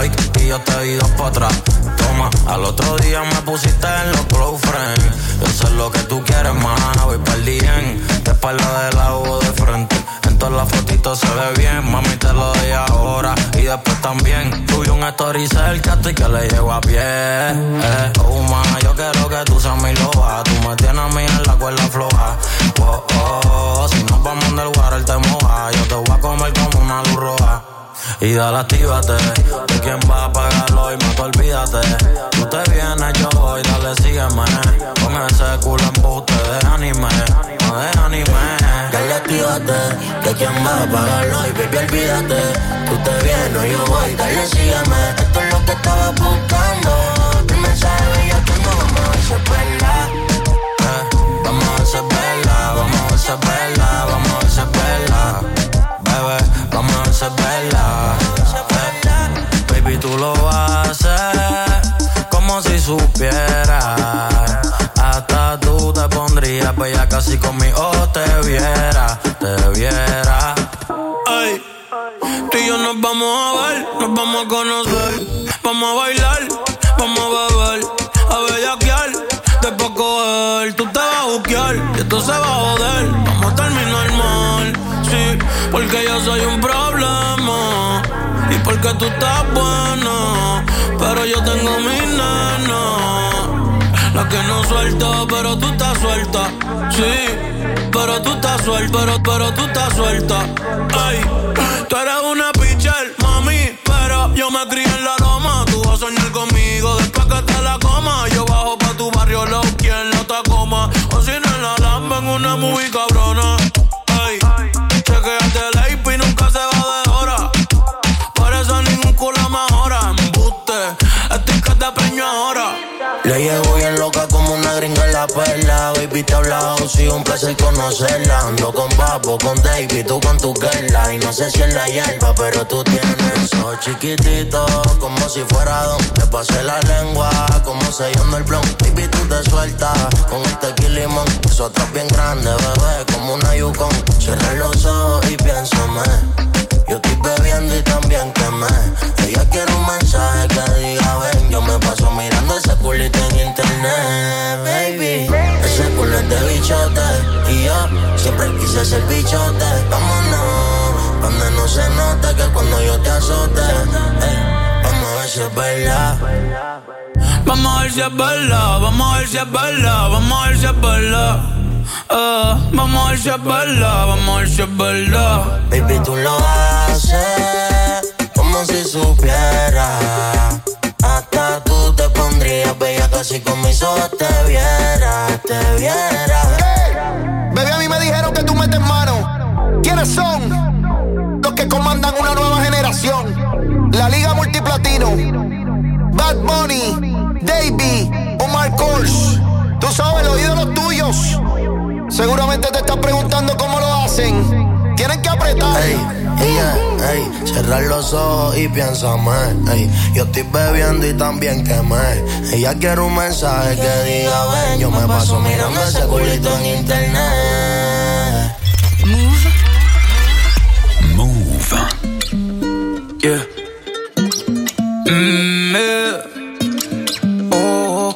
[SPEAKER 10] like y yo te di dos pa' atrás. Toma, al otro día me pusiste en los close friends. Yo sé lo que tú quieres, mana, voy pa'l dien. De espalda de lado o de frente. En todas las fotitos se ve bien, mami, te lo doy ahora y después también. Tuve un story cerca y que le llego a pie. Eh, oh, ma, yo quiero que tú seas mi loba. Tú me tienes a mí en la cuerda floja. Oh, oh, si nos vamos del water te moja. Yo te voy a comer como una luz roja. Y dale, actívate, de quién va a pagarlo y más te olvídate. Tú te vienes, yo voy, dale, sígueme. Con ese culo embuste de anime, no de anime.
[SPEAKER 17] Dale, actívate, de quién va a pagarlo y baby, olvídate. Tú te vienes, yo voy, dale, sígueme. Esto es lo que estaba buscando. Tu mensaje bello, tú no vamos a hacer perla.
[SPEAKER 10] Eh, vamos a hacer perla, vamos a hacer perla, vamos a hacer perla. Bebé, vamos a hacer perla. Eh, baby, tú lo haces como si supieras. Hasta tú te pondrías bella casi conmigo te viera, te viera.
[SPEAKER 18] Ay, tú y yo nos vamos a ver, nos vamos a conocer. Vamos a bailar, vamos a beber, a bellaquear. Después coger, tú te vas a buquear y esto se va a joder. Vamos a terminar mal, sí, porque yo soy un problema y porque tú estás buena, pero yo tengo mi nena. La que no suelta, pero tú estás suelta. Sí, pero tú estás suelta, pero, pero tú estás suelta. Ay, tú eres una pitcher, mami, pero yo me crié en la loma. Tú vas a soñar conmigo después que te la coma. Yo bajo pa' tu barrio, low, quien no te coma. O si no en la lamba en una movie cabrona. Ay, chequeate el A P y nunca se va de hora. Por eso ningún culo mejora. Embuste, estoy que te preño ahora.
[SPEAKER 17] Le llevo bien loca como una gringa en la perla. Baby, te he hablado, sí, un placer conocerla. Ando con Papo, con David, tú con tu girla. Y no sé si es la hierba, pero tú tienes ojos chiquititos, como si fuera don. Te pasé la lengua, como sellando el blon. Baby, tú te sueltas con el tequila y limón. Nosotros bien grandes, bebé, como una Yukon. Cierra los ojos y piénsame. Yo estoy bebiendo y también quemé. Ella quiere un mensaje que diga ven. Yo me paso mirando ese culito en internet, baby. Ese culo es de bichote y yo siempre quise ser bichote. Vámonos, donde no se note que cuando yo te azote. Hey, vamos a ver si es verdad.
[SPEAKER 18] Vamos a ver si es verdad, vamos a ver si es verdad, vamos a ver si es verdad. Uh, vamos a ver si es verdad, vamos a ver si es verdad.
[SPEAKER 17] Baby, tú lo haces como si supieras. Hasta tú te pondrías bella casi con mis ojos te viera, te viera.
[SPEAKER 19] Hey, baby, a mí me dijeron que tú metes mano. ¿Quiénes son? Los que comandan una nueva generación. La Liga Multiplatino, Bad Bunny, Davey, Omar Kors. Tú sabes, los ídolos tuyos. Seguramente te estás preguntando cómo lo hacen. Tienen que apretar.
[SPEAKER 17] Ey, ella, ey, cerrar los ojos y piénsame. Ey, yo estoy bebiendo y también quemé. Ella quiere un mensaje que diga ven. Yo me paso mirando ese culito en internet.
[SPEAKER 6] Move. Move.
[SPEAKER 10] Yeah. Mm, yeah. Oh.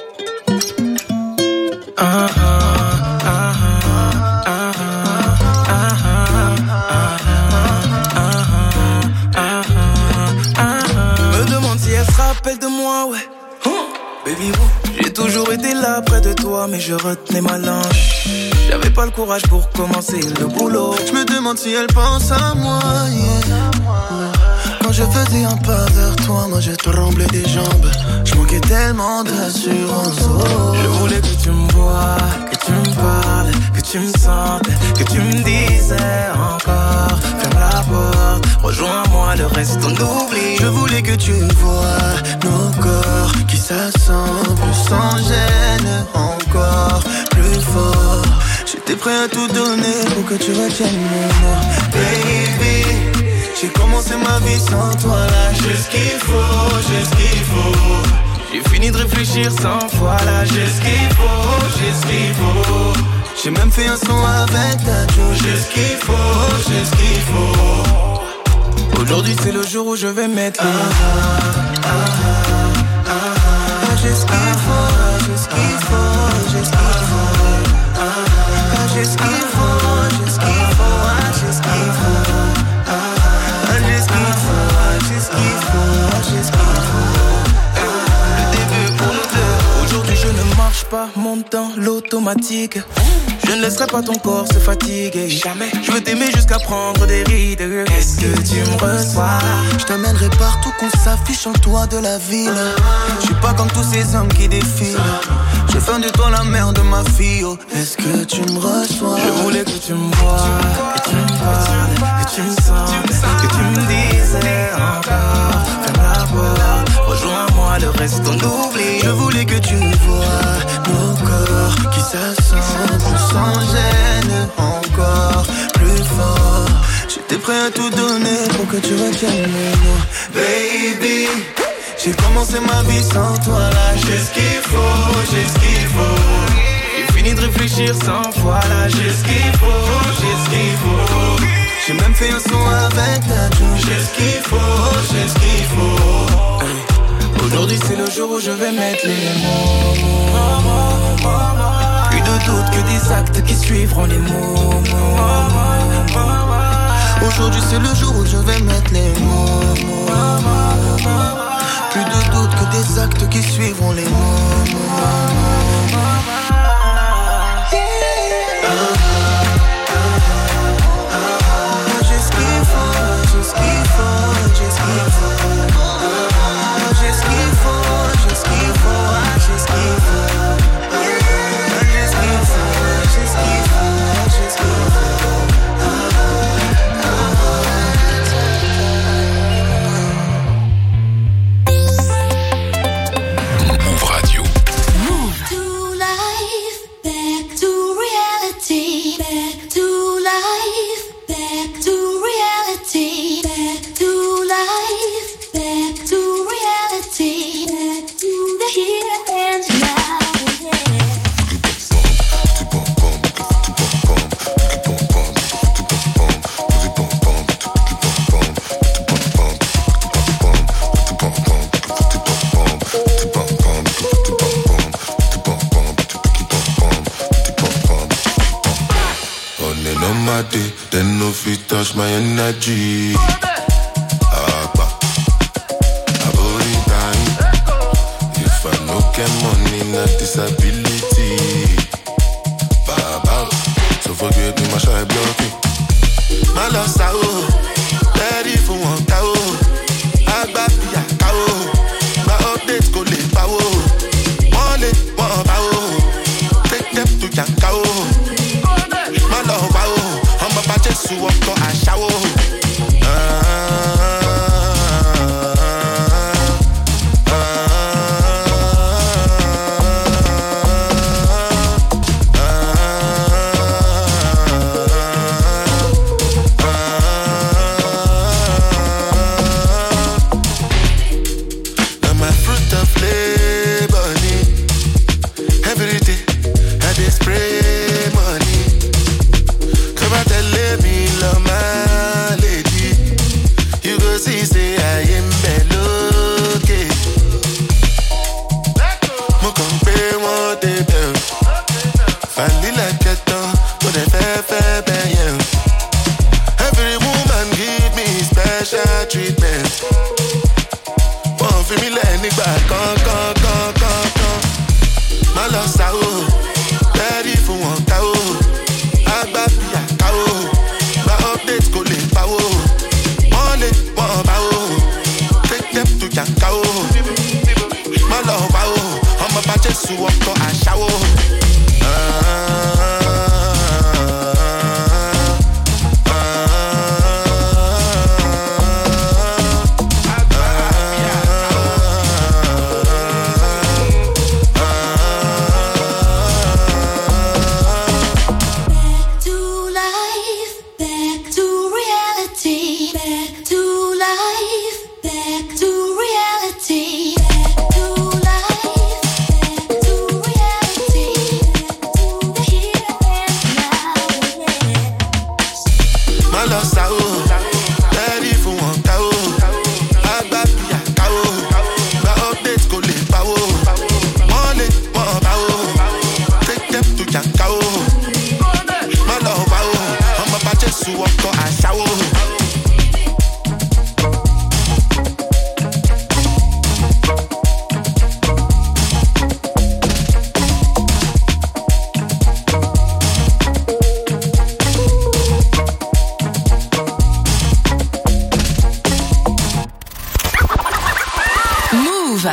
[SPEAKER 10] Uh-huh.
[SPEAKER 20] Rappelle de moi, ouais. Huh? Baby, oh. J'ai toujours été là près de toi, mais je retenais ma langue. J'avais pas le courage pour commencer le boulot.
[SPEAKER 21] Je me demande si elle pense à moi, yeah. Quand je faisais un pas vers toi, moi je tremblais des jambes. Je manquais tellement d'assurance. Oh.
[SPEAKER 20] Je voulais que tu me vois, que tu me parles, que tu me sentes, que tu me disais encore. Ferme la porte, rejoins-moi, le reste on oublie.
[SPEAKER 21] Je voulais que tu vois nos corps qui s'assemblent sans gêne, encore plus fort. J'étais prêt à tout donner pour que tu retiennes mon nom. Baby, j'ai commencé ma vie sans toi là. J'ai ce qu'il faut, j'ai ce qu'il faut.
[SPEAKER 20] J'ai fini de réfléchir cent fois là.
[SPEAKER 21] J'ai ce qu'il faut, j'ai ce qu'il faut. J'ai même fait un son avec ta Joe. J'ai ce qu'il faut, j'ai ce qu'il faut.
[SPEAKER 20] Aujourd'hui c'est le jour où je vais mettre les mots. Ah, ah, ah, j'ai ce qu'il faut, j'ai ce qu'il faut, j'ai ce qu'il faut. Ah, j'ai ce qu'il faut, j'ai ce qu'il faut, ah, j'ai ce qu'il faut. Ah, j'ai ce qu'il faut, j'ai ce qu'il faut, j'ai ce qu'il faut. Le début pour nous deux. Aujourd'hui je ne marche pas, monte dans l'automatique. Je ne laisserai pas ton corps se fatiguer. Jamais. Je veux t'aimer jusqu'à prendre des rides. Est-ce que tu me reçois?
[SPEAKER 21] Je t'amènerai partout qu'on s'affiche en toit de la ville. Je suis pas comme tous ces hommes qui défilent. Je fais de toi la mère de ma fille. Oh, est-ce que tu me reçois?
[SPEAKER 20] Je voulais que tu me vois, que tu me parles, que tu me sentes, que tu me disais encore. Ferme la porte, rejoins-moi, le reste on oublie.
[SPEAKER 21] Je voulais que tu vois nos corps qui s'assemblent sans gêne, encore plus fort. J'étais prêt à tout donner pour que tu retiennes mes mots. Baby, j'ai commencé ma vie sans toi là. J'ai ce qu'il faut, j'ai ce qu'il faut.
[SPEAKER 20] J'ai fini de réfléchir cent fois là. J'ai ce qu'il faut, j'ai ce qu'il faut.
[SPEAKER 21] J'ai même fait un son avec ta joue.
[SPEAKER 20] J'ai ce qu'il faut, j'ai ce qu'il faut. Hey. Aujourd'hui c'est le jour où je vais mettre les mots. Plus de doute que des actes qui suivront les mots.
[SPEAKER 21] Aujourd'hui c'est le jour où je vais mettre les mots. Plus de doute que des actes qui suivront les mots. J'ai ce qu'il faut, j'ai ce qu'il faut, j'ai ce qu'il faut. J'ai ce qu'il faut, j'ai ce qu'il faut, j'ai ce qu'il faut. J'ai ce qu'il faut, j'ai ce qu'il faut, j'ai ce qu'il faut.
[SPEAKER 5] Move Radio.
[SPEAKER 9] Move. To life, back to reality, back to life, back to reality, back to life, back to reality, back to the here and now.
[SPEAKER 12] Then no fit touch my energy. Abba, abori time. If I no get money, not disability. Baba, so forget me, my shy blocking. My love sao, ready for one cow. Agba pia cow. My updates go le power. One le one power. Take them to your cow. My love wow. Just to walk on a shower. Ah, now my fruit of labor, every day I just spray money. Let me love my lady. You go see, say I am melody. Mo kàn pé wọ́n débẹ̀. Vanilla kẹtàn, mo dẹ̀ fẹ́ fẹ́ bẹ́ẹ̀ yẹn. Every woman give me special treatment. Wọ́n fi mí lẹ̀ nígbà kan kan kan kan kan. Má lọ sá o, ready fún wọn ká o. Àgbà fìyà ká o. Updates go le power. One le one power. Take them to your cow. My love power. I'm about to so walk on a shower. Ah.
[SPEAKER 9] Back to life, back to reality, back to the here
[SPEAKER 6] Move.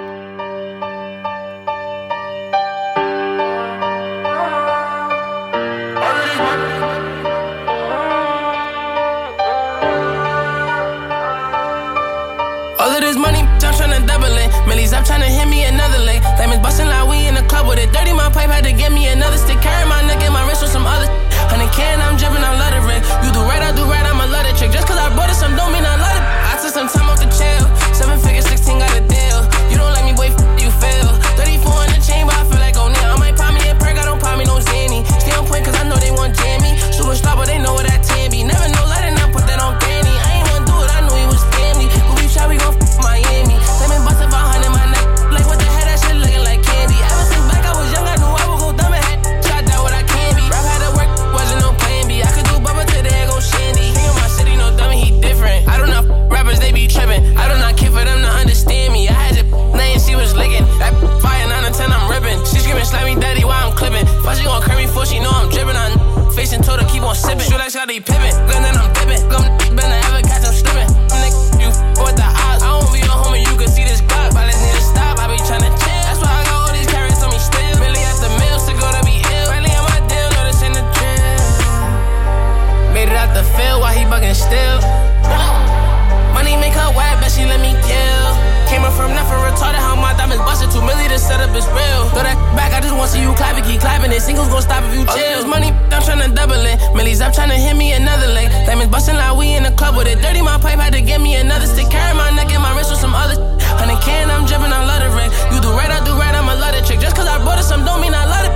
[SPEAKER 18] All of this money, I'm tryna double it. Millie's up tryna hit me another leg. Diamonds bustin' like we in the club with it. Dirty my pipe, had to get me another stick. Carry my neck and my wrist with some other. Hundred can, I'm drippin', I love the rig. You do right, I do right, I'ma love the trick. Just cause I bought it, some don't mean I love it. I took some time off the chill. Seven figures, sixteen got a deal. You don't like me, boy, f- you fail. thirty-four in the chain, but I feel like O'Neal. I might pop me a perk, I don't pop me no Zanny. Stay on point cause I know they want jammy. Superstar, but they know what that tan be. Never know, letting up, put that on Danny. I ain't wanna do it, I knew he was family. Who we try, we gon' f- Miami. Lemon bustin' five hundred my neck. Like what the hell, that shit looking like candy. Ever since back I was young, I knew I would go dumb and had shot that what I can be. Rap had to work, wasn't no plan B. I could do bubble till there go Shandy. King of my city, no dummy, he different. I don't know rappers, they be trippin'. I do not care for them to understand me. I had it, name, she was licking. That fire nine to ten, I'm ripping. She screaming, slap me daddy while I'm clipping. First she gon' curve me before she know I'm dripping. On facing told her keep on sipping. Shoot like Scottie Pippen, gun then I'm dipping. Gun better ever catch them slipping. Nigga, you with the odds. I won't be a homie, you can see this God. But I need to stop, I be tryna chill. That's why I got all these carrots on me still. Really at the mills to go to be ill. Really on my deal, know this in the drill. Made it out the field while he bugging still. Money make her wet, bet she let me kill. Came up from nothing, retarded how my diamonds busted. Two million to set up is real. Throw that back, I just want to see you clap it, keep clapping it. Singles gon' stop if you chill. All this money, I'm tryna double it. Millie's up tryna hit me another leg. Diamonds bustin' like we in the club with it. Dirty my pipe, had to get me another stick. Carry my neck and my wrist with some other. Hundred can, I'm drippin', I love the rig. You do right, I do right, I'ma love the trick. Just cause I bought it, some don't mean I love it.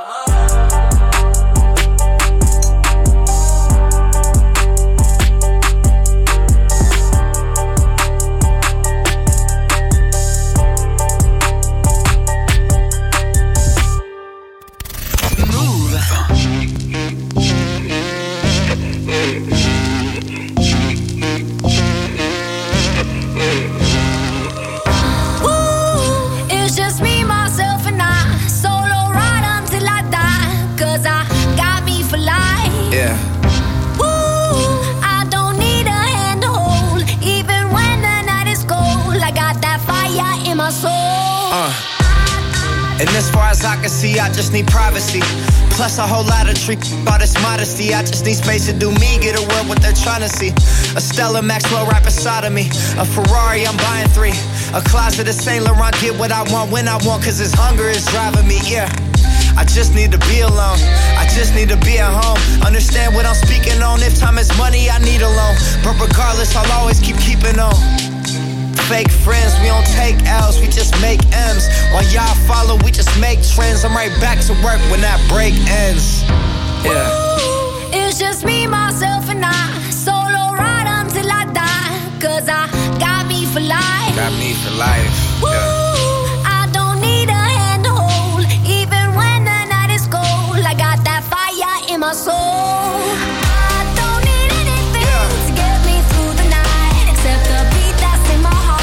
[SPEAKER 3] And as far as I can see, I just need privacy. Plus a whole lot of treat, all this modesty. I just need space to do me, get a world what they're trying to see. A Stella Maxwell right beside of me. A Ferrari, I'm buying three. A closet of Saint Laurent, get what I want when I want, cause this hunger is driving me, yeah. I just need to be alone, I just need to be at home. Understand what I'm speaking on, if time is money, I need a loan. But regardless, I'll always keep keeping on. Fake friends, we don't take L's, we just make M's. While y'all follow, we just make trends. I'm right back to work when that break ends. Yeah.
[SPEAKER 4] Ooh, it's just me, myself, and I. Solo ride until I die. Cause I got me for life.
[SPEAKER 3] Got me for life.
[SPEAKER 4] Ooh,
[SPEAKER 3] yeah.
[SPEAKER 4] I don't need a hand to hold. Even when the night is cold, I got that fire in my soul. I don't need anything yeah. to get me through the night, except the beat that's in my heart.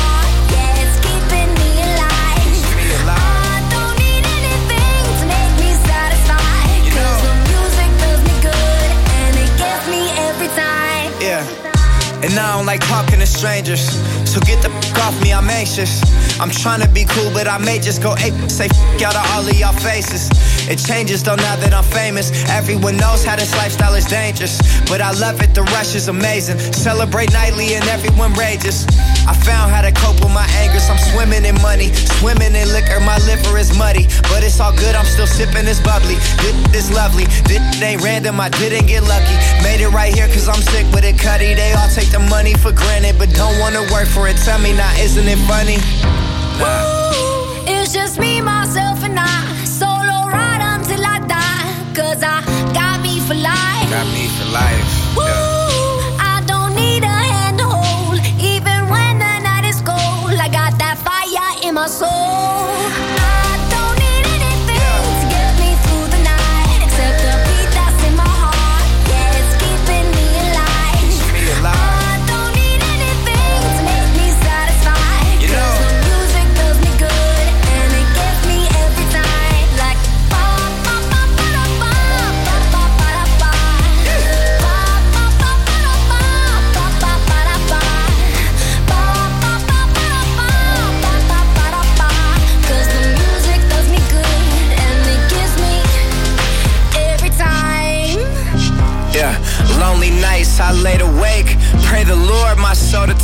[SPEAKER 3] And I don't like talking to strangers, so get the f*** off me, I'm anxious. I'm trying to be cool, but I may just go ape. Say f*** out of all of y'all faces. It changes though now that I'm famous. Everyone knows how this lifestyle is dangerous, but I love it, the rush is amazing. Celebrate nightly and everyone rages. I found how to cope with my angers. I'm swimming in money, swimming in liquor. My liver is muddy, but it's all good, I'm still sipping this bubbly. This is lovely, this ain't random, I didn't get lucky. Made it right here cause I'm sick with it, Cuddy. They all take the money for granted, but don't wanna work for it. Tell me now, isn't it funny? Nah.
[SPEAKER 4] Ooh, it's just me, myself, and I. Solo ride until I die. Cause I got me for life.
[SPEAKER 3] Got me for life.
[SPEAKER 4] Ooh,
[SPEAKER 3] yeah.
[SPEAKER 4] I don't need a hand to hold. Even when the night is cold, I got that fire in my soul. I don't need anything yeah. to get me through the night, except the beat that's in my heart. Yeah, it's keeping me alive.
[SPEAKER 3] Keep me alive.
[SPEAKER 4] I don't need anything to make me satisfied.
[SPEAKER 3] You know.
[SPEAKER 4] Cause the music does me good, and it gets me every time. Like ba ba ba ba da ba, ba ba ba da ba. Ba ba ba ba da ba, ba ba ba da ba. Ba ba ba ba da ba, ba ba ba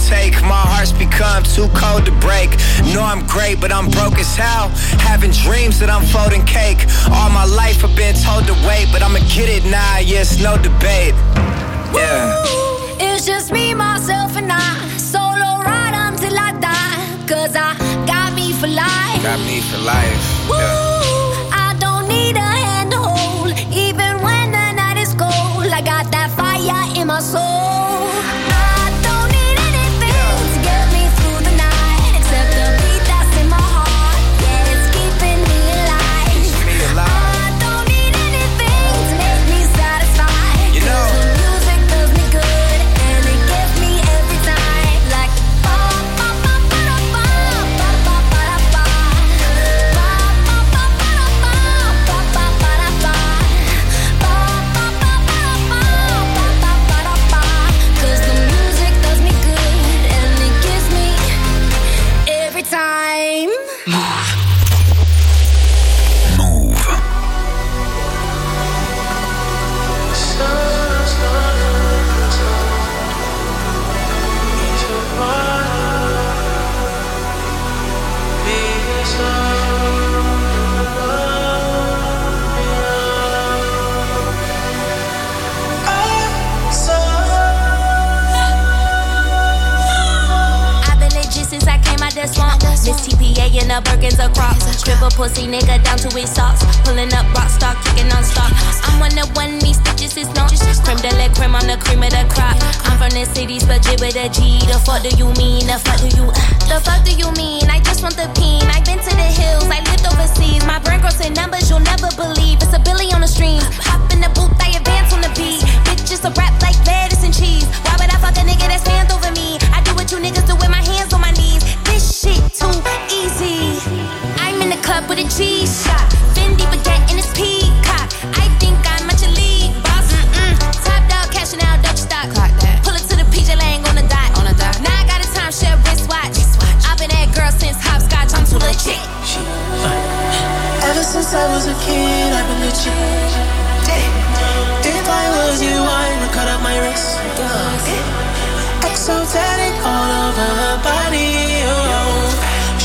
[SPEAKER 3] take. My heart's become too cold to break. Know I'm great, but I'm broke as hell. Having dreams that I'm folding cake. All my life I've been told to wait, but I'ma get it now, yes, no debate. Yeah.
[SPEAKER 9] It's just me, myself, and I. Solo ride until I die. Cause I got me for life.
[SPEAKER 3] Got me for life. Yeah.
[SPEAKER 9] I don't need a hand to hold. Even when the night is cold, I got that fire in my soul. I don't need anything to get me through the night, except the beat that's in my heart. Yeah, it's keeping me alive.
[SPEAKER 3] Me alive.
[SPEAKER 9] I don't need anything to make me satisfied.
[SPEAKER 3] You know.
[SPEAKER 9] The music does me good, and it gets me every time. Like ba ba ba ba da ba, ba ba ba da ba, ba ba ba ba da ba, ba ba ba da ba, ba ba ba ba da ba, ba ba ba da ba. 'Cause the music does me good, and it gives me every time. I've been legit since I came out the swamp. Miss T P A and the Birkins across. Scribble pussy nigga down to his socks. Pulling up rock star, kicking on stock. I'm one of one, these bitches is not. Creme de la creme on the cream of the crop. I'm from the city, but J with a G. The fuck do you mean? The fuck do you? The fuck do you mean? I just want the peen. I've been to the hills, I lived overseas. My brain grows in numbers you'll never believe. It's a billy on the streams. Hop in the booth, I advance on the beat. Bitches a rap like lettuce and cheese. Why would I fuck a nigga that stands over me? I do what you niggas do with my hands on my knees. This shit too easy. I'm in the club with a cheese shot. Fendi baguette in his peacock. I think I'm much a league boss. Mm-mm. Top dog cashing out Dutch stock. Pull it to the P J Lang on the dot. On the dot. Now I got a timeshare wristwatch. I've been that girl since hopscotch. I'm too legit.
[SPEAKER 21] Ever since I was a kid, I've been legit.